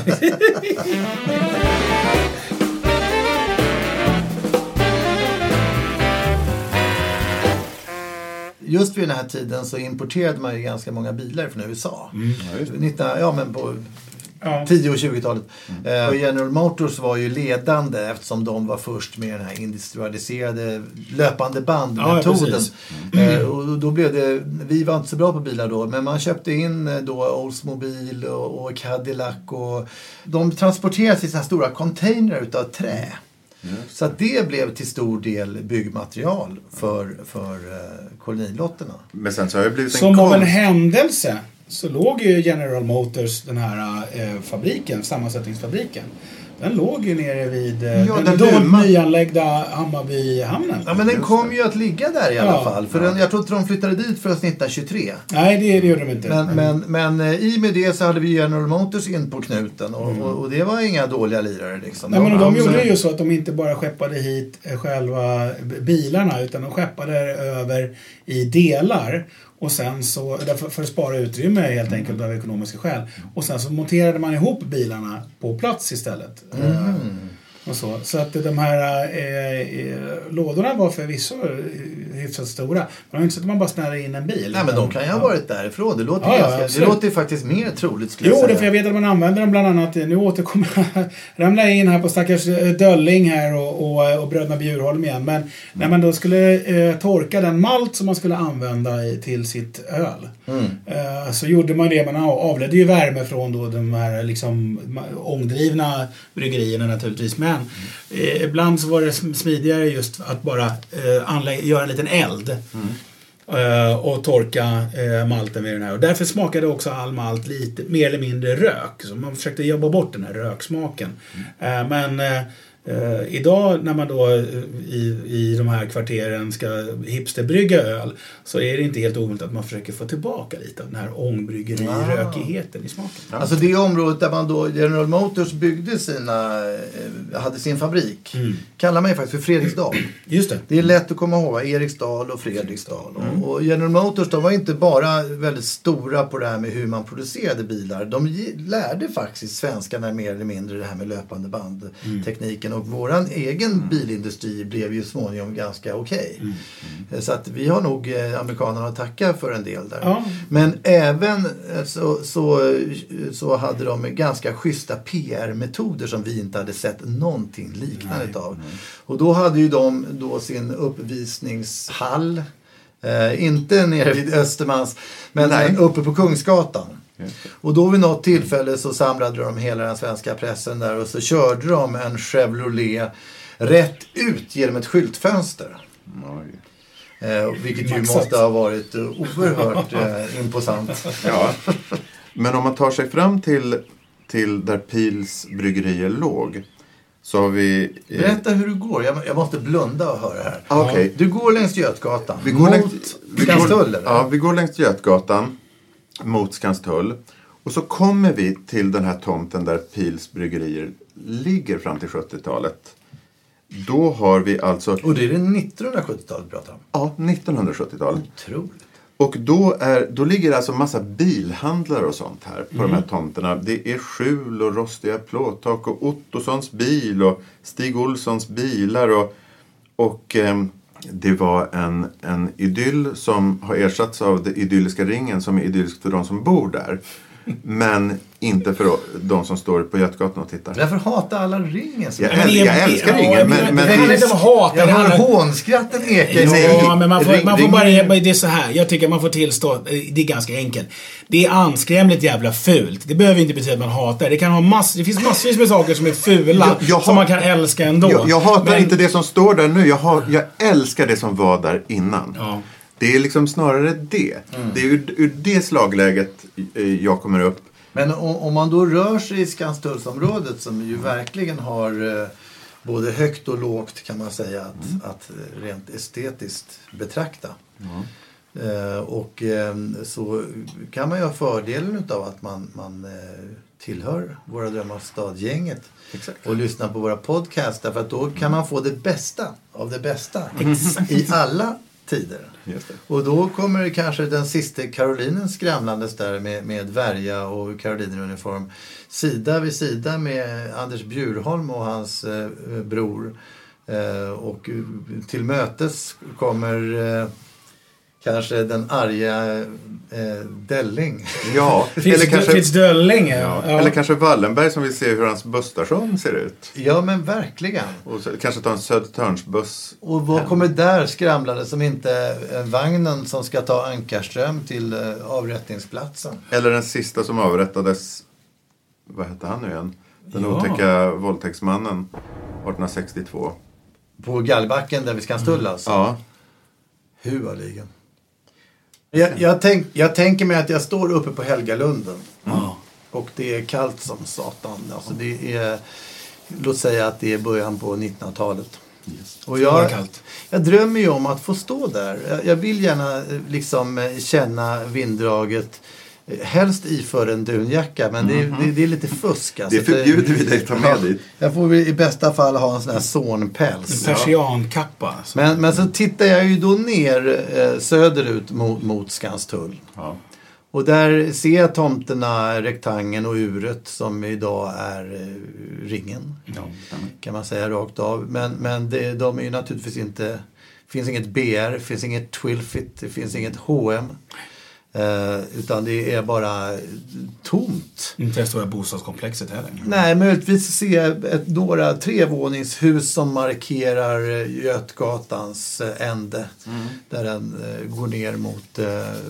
Just vid den här tiden så importerade man ju ganska många bilar från U S A. Mm. Ja, nitton, ja, men på ja. tio- och tjugotalet. Mm. Uh, och General Motors var ju ledande eftersom de var först med den här industrialiserade löpande bandmetoden. Ja, mm. uh, och då blev det, vi var inte så bra på bilar då, men man köpte in uh, då Oldsmobile och, och Cadillac och de transporterades i såna här stora containrar utav trä. Mm. Så att det blev till stor del byggmaterial för, för uh, kolonilotterna. Men sen så har det blivit en Som konst... av en händelse så låg ju General Motors, den här eh, fabriken, sammansättningsfabriken. Den låg ju nere vid eh, ja, den då nyanlagda Hammarbyhamnen. Ja, men den kom ju att ligga där i alla ja. fall. För den, jag tror inte de flyttade dit förrän nittonhundratjugotre. Nej, det, det gjorde de inte. Men, men, men eh, i med det så hade vi General Motors in på knuten. Och, mm. och, och det var inga dåliga lirare liksom. Nej, de, men de alltså... gjorde ju så att de inte bara skeppade hit själva bilarna, utan de skeppade över i delar. Och sen så, därför, för att spara utrymme helt enkelt av ekonomiska skäl. Och sen så monterade man ihop bilarna på plats istället. Mm. Uh, och så. så att de här eh, eh, lådorna var förvisso hyfsat stora. Man har inte sett att man bara snärade in en bil. Nej, men de kan ju ha varit därifrån. Det låter, ja, ganska, det låter faktiskt mer troligt. Jo, det för jag vet att man använder dem bland annat. Nu återkommer jag ramla in här på stackars Dölling här och, och, och Bröderna Bjurholm igen. Men mm. när man då skulle eh, torka den malt som man skulle använda i, till sitt öl. Mm. Eh, så gjorde man det. Man avledde ju värme från då de här liksom ångdrivna bryggerierna naturligtvis. Men Eh, ibland så var det smidigare just att bara eh, anlägga, göra en liten eld mm. eh, och torka eh, malten vid den här. Och därför smakade också all malt lite mer eller mindre rök. Så man försökte jobba bort den här röksmaken. Mm. Eh, men eh, Uh, idag när man då uh, i, i de här kvarteren ska hipsterbrygga öl, så är det inte helt omöjligt att man försöker få tillbaka lite av den här ångbryggeri-rökigheten i smaken. Ja. Alltså det området där man då General Motors byggde sina, uh, hade sin fabrik, mm. kallar man ju faktiskt för Fredriksdal. Just det. Det är lätt att komma ihåg, Eriksdal och Fredriksdal. Mm. Och, och General Motors, de var inte bara väldigt stora på det här med hur man producerade bilar. De g- lärde faktiskt svenskarna mer eller mindre det här med löpande bandtekniken. Mm. Och våran egen mm. bilindustri blev ju småningom ganska okej. Okay. Mm. Mm. Så att vi har nog eh, amerikanerna att tacka för en del där. Ja. Men även eh, så, så, så hade de ganska schyssta P R-metoder som vi inte hade sett någonting liknande nej, av. Nej. Och då hade ju de då sin uppvisningshall. Eh, inte nere vid Östermans, men nej. uppe på Kungsgatan. Och då vid något tillfälle så samlade de hela den svenska pressen där och så körde de en Chevrolet rätt ut genom ett skyltfönster. Eh, vilket ju måste ha varit oerhört eh, imposant. Ja. Men om man tar sig fram till till där Pils bryggerier låg så har vi... Eh... Berätta hur du går. Jag, jag måste blunda och höra här. Ah, okay. Du går längs Götgatan. Vi går mot längs, Skanstull, eller? Ja, vi går längs Götgatan mot Skanstull. Och så kommer vi till den här tomten där Pils bryggerier ligger fram till sjuttiotalet. Då har vi alltså... Och det är det nittonhundrasjuttiotalet vi pratar om? Ja, nittonhundrasjuttiotalet. Otroligt. Och då, är, då ligger alltså massa bilhandlare och sånt här på mm. de här tomterna. Det är Skjul och Rostiga plåttak och Ottosons bil och Stig Olssons bilar. Och, och eh, det var en, en idyll som har ersatts av det idylliska ringen som är idyllisk för de som bor där. Men inte för de som står på Götgatan och tittar. Därför hatar alla ringen. Jag, äl- jag älskar ja, ringen. Men, men, det handlar inte om att hata. Jag hör hånskratten eka. Ja, men man får, ring, man får bara... Det är så här. Jag tycker man får tillstå. Det är ganska enkelt. Det är anskrämligt jävla fult. Det behöver inte betyda att man hatar. Det kan ha mass, det finns massvis med saker som är fula. Jag, jag som hat, man kan älska ändå. Jag, jag hatar men, inte det som står där nu. Jag, har, jag älskar det som var där innan. Ja. Det är liksom snarare det. Mm. Det är ur, ur det slagläget jag kommer upp. Men om, om man då rör sig i Skanstullsområdet som ju verkligen har eh, både högt och lågt kan man säga att, mm. att rent estetiskt betrakta. Mm. Eh, och eh, så kan man ju ha fördelen av att man, man eh, tillhör Våra Drömmars stad-gänget. Exakt. Och lyssna på våra podcast därför att då kan man få det bästa av det bästa Exakt. I alla tider. Och då kommer kanske den sista Karolinen skramlandes där med, med värja och Karolinen-uniform sida vid sida med Anders Bjurholm och hans eh, bror. Eh, och till mötes kommer eh, kanske den arga eh, Delling. Ja, eller kanske Fitz Dölling. Ja. Ja. Eller kanske Wallenberg som vill se hur hans busstation ser ut. Ja, men verkligen. Och så, kanske ta en Södertörnsbuss. Och vad hem. Kommer där skramlade som inte vagnen som ska ta Ankarström till eh, avrättningsplatsen? Eller den sista som avrättades, vad hette han nu igen? Den ja. otäcka våldtäktsmannen arton sextiotvå. På Gallbacken där vi ska stulla alltså. Ja. Huvaligen. Jag, jag, tänk, jag tänker mig att jag står uppe på Helgalunden. Mm. Och det är kallt som satan. Alltså det är, låt säga att det är början på nittonhundratalet. Yes. Och jag, jag drömmer ju om att få stå där. Jag, jag vill gärna liksom känna vinddraget. Helst iför en dunjacka, men det är, mm-hmm. det, det är lite fusk. Alltså. Det förbjuder vi dig att ta med dit. Jag får i bästa fall ha en sån här sonpäls. En persiankappa. Alltså. Men, men så tittar jag ju då ner eh, söderut mot, mot Skanstull. Ja. Och där ser jag tomterna, rektangeln och uret som idag är eh, ringen. Ja. Kan man säga rakt av. Men, men det, de är ju naturligtvis inte... Det finns inget B R, det finns inget Twilfit, det finns inget H och M. Uh, utan det är bara tomt. Inte det stora bostadskomplexet heller. Nej, möjligtvis ser jag ett, några trevåningshus som markerar Götgatans uh, ände. Mm. Där den uh, går ner mot... Uh,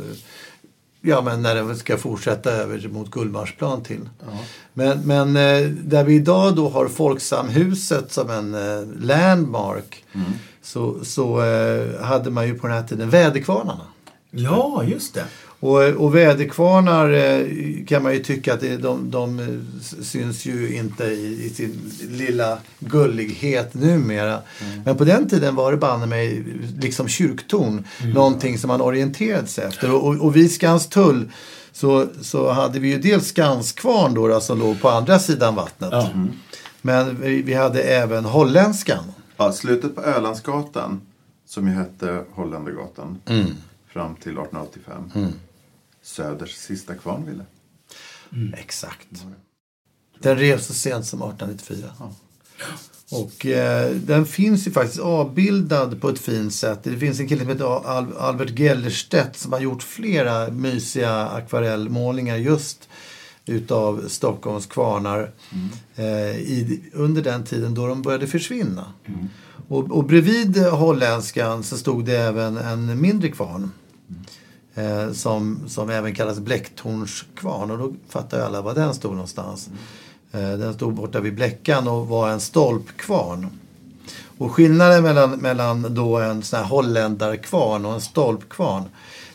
ja, men när den ska fortsätta över mot Gullmarsplan till. Ja. Men, men uh, där vi idag då har Folksamhuset som en uh, landmark mm. så, så uh, hade man ju på den här tiden väderkvarnarna. Ja, just det. Och, och väderkvarnar eh, kan man ju tycka att det, de, de syns ju inte i, i sin lilla gullighet numera. Mm. Men på den tiden var det banne mig liksom kyrktorn. Mm. Någonting som man orienterade sig efter. Och, och, och vid Skanstull så, så hade vi ju dels Skanskvarn då, då som låg på andra sidan vattnet. Mm. Men vi, vi hade även Holländskan. Ja, slutet på Ölandsgatan som ju hette Holländergatan. Mm. Fram till arton åttiofem. Mm. Söders sista kvarnville. Mm. Exakt. Den revs så sent som arton nittiofyra. Ja. Och eh, den finns ju faktiskt avbildad på ett fint sätt. Det finns en kille som heter Al- Albert Gellerstedt som har gjort flera mysiga akvarellmålningar just utav Stockholms kvarnar mm. eh, i, under den tiden då de började försvinna. Mm. Och, och bredvid holländskan så stod det även en mindre kvarn. Eh, som, som även kallas Bläcktornskvarn. Och då fattar ju alla vad den stod någonstans. Eh, den stod borta vid Bläckan och var en stolpkvarn. Och skillnaden mellan, mellan då en sån här holländarkvarn och en stolpkvarn.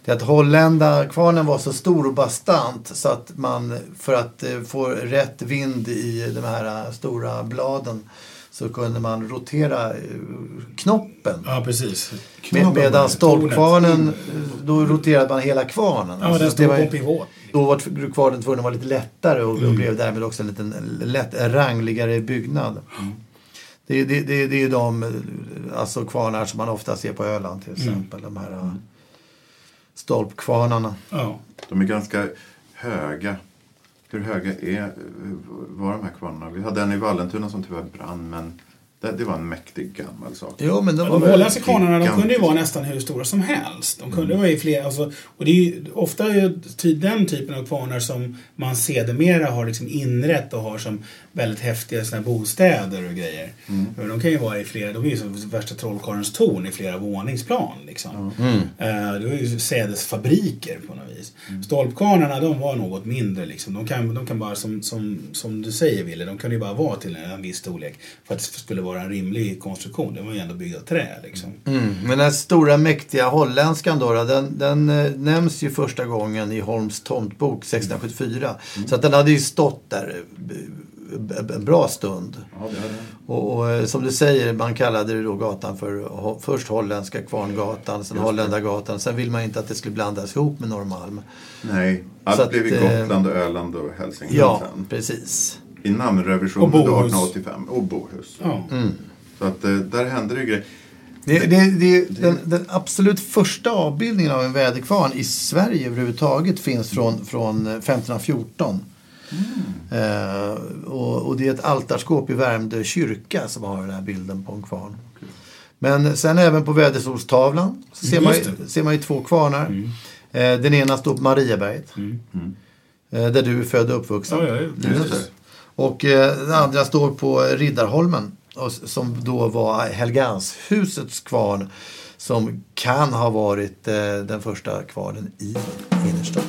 Det är att Holländarkvarnen var så stor och bastant så att man för att eh, få rätt vind i de här stora bladen så kunde man rotera eh, knoppen. Ja, precis. Med, medan stolpkvarnen, då roterade man hela kvarnen. Ja, alltså, den stod var, på pivot. Då var kvarnen tvungen att vara lite lättare och, mm. och blev därmed också en liten lätt, rangligare byggnad. Mm. Det, det, det, det är de alltså, kvarnar som man ofta ser på Öland till exempel. Mm. De här mm. stolpkvarnarna. Ja. De är ganska höga. Hur höga är, var de här kvarnarna? Vi hade en i Vallentuna som tyvärr brann, men det, det var en mäktig gammal sak. Jo, men de, ja, de holländska kvarnarna, de kunde ju vara nästan hur stora som helst. De kunde mm. vara i flera, alltså, och det är ju ofta är den typen av kvarnar som man sedermera har liksom inrätt och har som väldigt häftiga såna bostäder och grejer. Mm. Men de kan ju vara i flera, de är ju som värsta trollkarlens torn i flera våningsplan liksom. Mm. Uh, det var ju sädesfabriker på något vis. Mm. Stolpkvarnarna, de var något mindre liksom. De kan, de kan bara, som, som, som du säger Ville, de kan ju bara vara till en, en viss storlek för att det skulle vara en rimlig konstruktion. Den var ju ändå byggd av trä liksom. Mm. Men den stora mäktiga holländskan då, den, den eh, nämns ju första gången i Holms tomtbok sextonhundrasjuttiofyra. Mm. Så att den hade ju stått där en bra stund. Ja, det är det. Och, och som du säger, man kallade det då gatan för ho, först holländska kvarngatan, sen Holländargatan. Sen vill man inte att det skulle blandas ihop med Norrmalm. Nej, allt så blev i Gotland och Öland och Hälsingland. Ja, sen. Precis. I namnrevisionen arton åttiofem. Och Bohus. Ja. Mm. Så att där hände det grejer. Det, det, det, den, den absolut första avbildningen av en väderkvarn i Sverige överhuvudtaget finns från, från femtonhundrafjorton. Mm. Uh, och, och det är ett altarskåp i Värmdö kyrka som har den här bilden på en kvarn. Okay. Men sen även på vädersolstavlan så ser, mm, man, ser man ju två kvarnar. Mm. Uh, den ena står på Mariaberget. Mm. Mm. Uh, där du är född och uppvuxen. Ja, ja, ja. Och uh, den andra står på Riddarholmen. Och, som då var Helganshusets kvarn. Som kan ha varit uh, den första kvarnen i innerstan.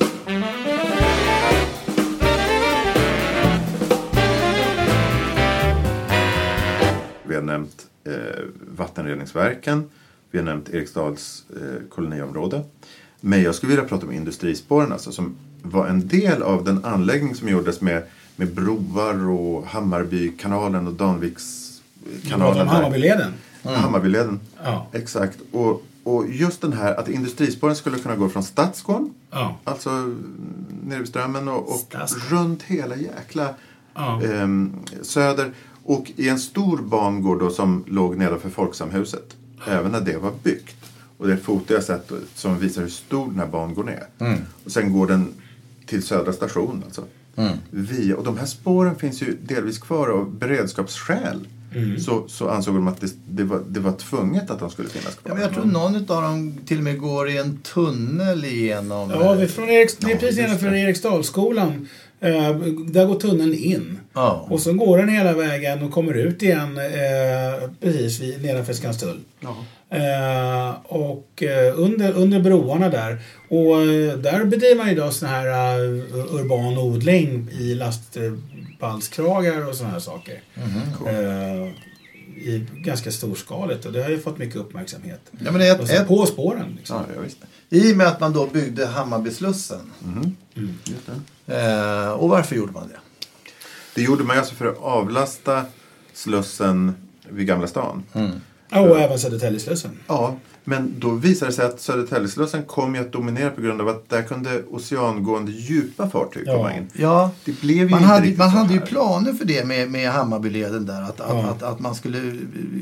Vi har nämnt eh, vattenreningsverken. Vi har nämnt Eriksdals eh, koloniområde. Men jag skulle vilja prata om industrispåren. Alltså, som var en del av den anläggning som gjordes med, med broar och Hammarbykanalen och Danvikskanalen. Hammarbyleden. Mm. Hammarbyleden, ja. Exakt. Och, och just den här att industrispåren skulle kunna gå från Stadsgården. Ja. Alltså nere vid Strömmen och, och runt hela jäkla ja. eh, söder. Och i en stor bangård då som låg nedanför Folksamhuset. Även när det var byggt. Och det är ett foto jag sett som visar hur stor den här bangården är. Mm. Och sen går den till Södra station alltså. Mm. Via, och de här spåren finns ju delvis kvar av beredskapsskäl. Mm. Så, så ansåg de att det, det, var, det var tvunget att de skulle finnas kvar. Ja, men jag tror någon av dem till och med går i en tunnel igenom. Ja, vi från Eriks, det är precis nedanför Eriksdalsskolan. Eh, där går tunneln in. Ja. Och så går den hela vägen och kommer ut igen eh, precis vid, nedanför Skanstull. Ja. Eh, och eh, under, under broarna där. Och eh, där bedriver man idag sån här uh, urban odling i lastpallskragar och såna här saker. Mm-hmm. Cool. eh, I ganska storskaligt. Och det har ju fått mycket uppmärksamhet. Ja, men det är ett, ett... På spåren. Liksom. Ja, visst. I och med att man då byggde Hammarbyslussen. Mm. Mm. Just det. Eh, och varför gjorde man det? Det gjorde man alltså för att avlasta Slussen vid Gamla stan. Mm. Ja, och även Södertäljeslussen. Ja, men då visade det sig att Södertäljeslussen kom ju att dominera på grund av att där kunde oceangående djupa fartyg komma ja. in. Ja, det blev ju man inte hade, man hade ju här. planer för det med, med Hammarbyleden där. Att, ja. att, att, att man skulle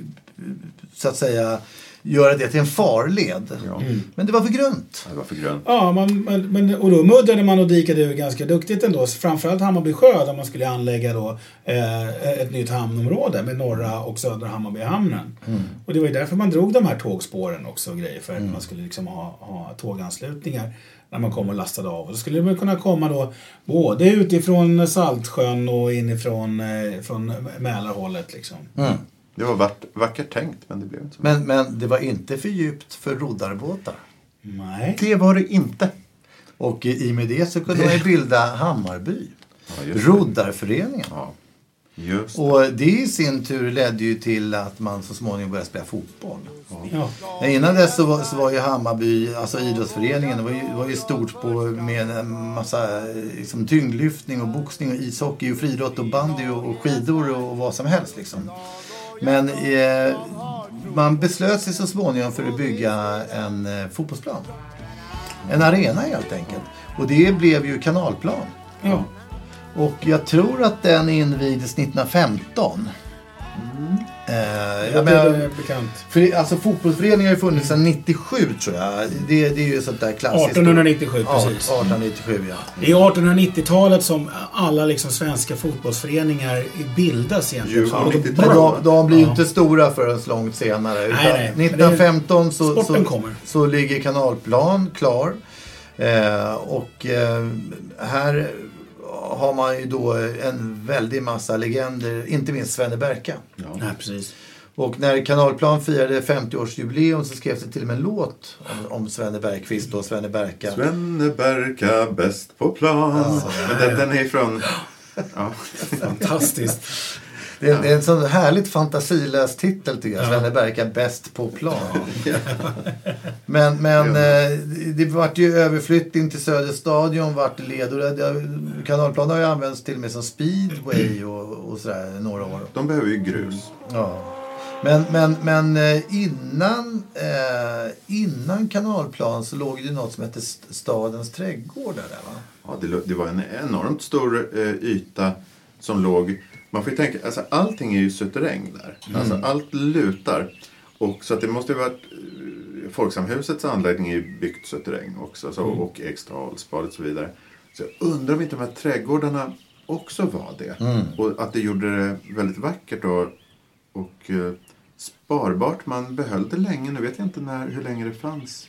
så att säga göra det till en farled. Ja. Mm. Men det var för grunt. Det var för grunt. Ja, man, men, och då muddade man och dikade ur ganska duktigt ändå. Framförallt Hammarby sjö där man skulle anlägga då, eh, ett nytt hamnområde med norra och södra Hammarbyhamnen. Mm. Och det var ju därför man drog de här tågspåren också och grejer. För att mm. man skulle liksom ha, ha tåganslutningar när man kom och lastade av. Och då skulle man kunna komma då både utifrån Saltsjön och inifrån eh, från Mälarhållet liksom. Mm. Det var vack, vackert tänkt, men det blev inte så. Men, men det var inte för djupt för roddarbåtar. Nej. Det var det inte. Och i med det så kunde man ju bilda Hammarby. Ja, Roddarföreningen. Ja. Just det. Och det i sin tur ledde ju till att man så småningom började spela fotboll. Ja. Innan dess så var, så var ju Hammarby, alltså idrottsföreningen, det var ju, var ju stort på med en massa liksom, tyngdlyftning och boxning och ishockey och friidrott och bandy och, och skidor och vad som helst liksom. Men eh, man beslöt sig så småningom för att bygga en eh, fotbollsplan. En arena helt enkelt. Och det blev ju Kanalplan. Ja. Och jag tror att den invigdes nittonhundrafemton. Mm. Eh, jag det är menar, bekant. för, alltså fotbollsföreningar har ju funnits sedan nittiosju tror jag. Det, det är ju sånt där klassiskt. artonhundranittiosju, precis. artonhundranittiosju, ja. Det är artonhundranittiotalet som alla liksom svenska fotbollsföreningar bildas egentligen. Ja, Men de, de blir ju inte stora förrän långt senare. Utan Nej, nej. nittonhundrafemton så, så, kommer. så ligger Kanalplan klar. Eh, och eh, här har man ju då en väldig massa legender, inte minst Svenne Berka. Ja, nej, precis. Och när Kanalplan firade femtioårsjubileum så skrevs det till och med en låt om, om Svenne Bergqvist och Svenne Berka. Svenne Berka bäst på plan. Ja, men den, den är från... Ja. Fantastiskt. Det är, det är en sån härligt fantasilös titel tycker jag. Ja. Svenne Berka bäst på plan. Ja. Men, men ja. eh, det vart ju överflyttning till Söderstadion, vart led och Kanalplan har ju använts till och med som speedway och, och sådär några år. De behöver ju grus. Ja. Men, men, men innan, eh, innan Kanalplan så låg det något som hette Stadens trädgård där, va? Ja, det, det var en enormt stor eh, yta som låg... Man får ju tänka, alltså allting är ju suterräng där. Mm. Alltså allt lutar. Och så att det måste ju vara... Folksamhusets anläggning är ju byggt suterräng också. Alltså, mm. Och extra avspad och så vidare. Så jag undrar om inte de här trädgårdarna också var det. Mm. Och att det gjorde det väldigt vackert och, och eh, sparbart. Man behöll det länge. Nu vet jag inte när, hur länge det fanns.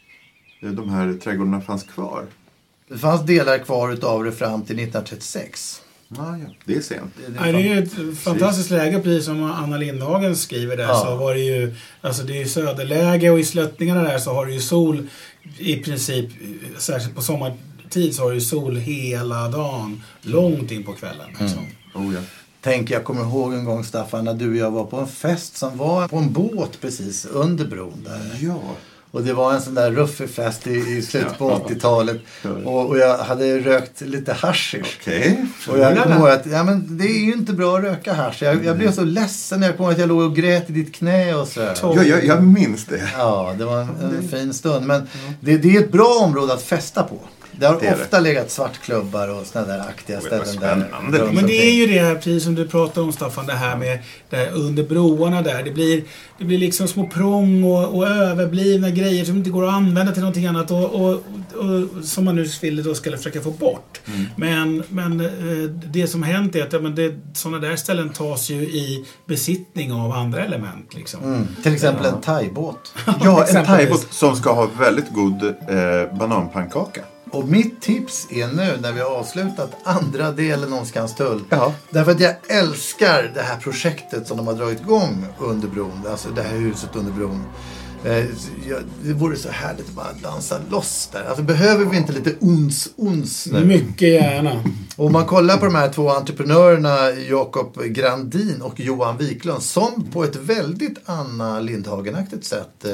De här trädgårdarna fanns kvar. Det fanns delar kvar utav det fram till nittonhundratrettiosex. Ah, ja, det är sent. Det är, det är ju ett fantastiskt läge, precis som Anna Lindhagen skriver där. Ja. Så var det ju, alltså det är ju söderläge och i slöttningarna där så har det ju sol i princip, särskilt på sommartid så har det ju sol hela dagen, långt in på kvällen. Liksom. Mm. Oh, ja. Tänk, jag kommer ihåg en gång Staffan när du och jag var på en fest som var på en båt precis under bron där. Ja. Och det var en sån där ruffig fest i, i slutet på åttiotalet. Och, och jag hade rökt lite hashish. Okay. Och jag kom ihåg att ja, men det är ju inte bra att röka hash. Jag, jag blev så ledsen när jag kom ihåg att jag låg och grät i ditt knä och så. Ja, jag, jag minns det. Ja, det var en, en fin stund. Men det, det är ett bra område att festa på. Det har det ofta det. legat svartklubbar och sådana där aktiga ställen där. Men det är ju det här, precis som du pratar om Staffan, det här med det här under broarna där. Det blir, det blir liksom små prång och, och överblivna grejer som inte går att använda till någonting annat och, och, och, och som man nu vill då ska försöka få bort. Mm. Men, men det som hänt är att ja, men det, sådana där ställen tas ju i besittning av andra element. Liksom. Mm. Till exempel en thaibåt. Ja, en thaibåt som ska ha väldigt god eh, bananpannkaka. Och mitt tips är nu när vi har avslutat andra delen om Skanstull. Ja. Därför att jag älskar det här projektet som de har dragit igång under bron. Alltså det här huset under bron. Eh, det vore så härligt att bara dansa loss där. Alltså behöver vi inte lite ons, ons nu? Mycket gärna. Och om man kollar på de här två entreprenörerna, Jakob Grandin och Johan Wiklund, som på ett väldigt Anna Lindhagen-aktigt sätt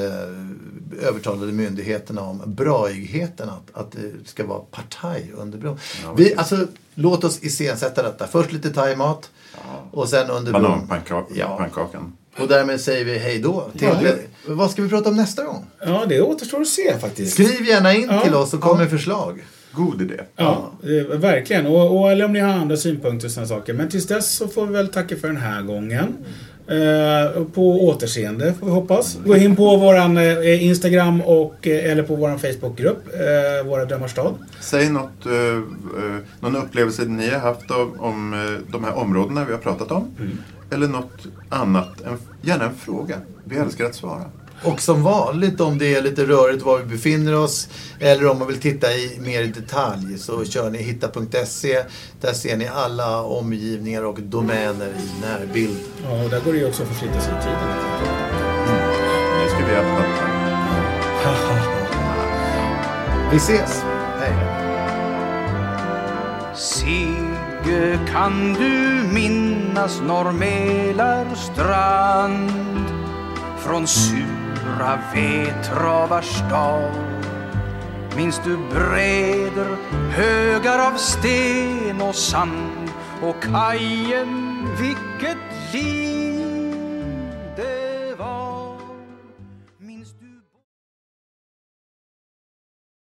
eh, övertalade myndigheterna om braigheten att, att det ska vara partaj under bron. Ja, vi, alltså, låt oss iscensätta detta. Först lite thaimat ja. Och sen under bron. Bananpannkakan. Och därmed säger vi hej då. Till, ja. Vad ska vi prata om nästa gång? Ja, det återstår att se faktiskt. Skriv gärna in ja. till oss och kom med ja. förslag. God idé. Ja, ja. verkligen. Och, och, eller om ni har andra synpunkter och sådana saker. Men tills dess så får vi väl tacka för den här gången. Eh, på återseende får vi hoppas. Gå in på våran eh, Instagram och, eh, eller på våran Facebookgrupp, eh, Våra Drömmars Stad. Säg något, eh, eh, någon upplevelse ni har haft om, om eh, de här områdena vi har pratat om. Mm. Eller något annat, en, gärna en fråga. Vi älskar att svara. Och som vanligt, om det är lite rörigt var vi befinner oss eller om man vill titta i mer i detalj så kör ni hitta punkt se. Där ser ni alla omgivningar och domäner i närbild. Ja, och där går det ju också att förflytta sig i tiden. Mm. Nu ska vi öppna. Vi ses. Hej. See bygge kan du minnas Norrmälarstrand från sura Vetravars dal. Minns du bräder, högar av sten och sand och kajen, vilket liv.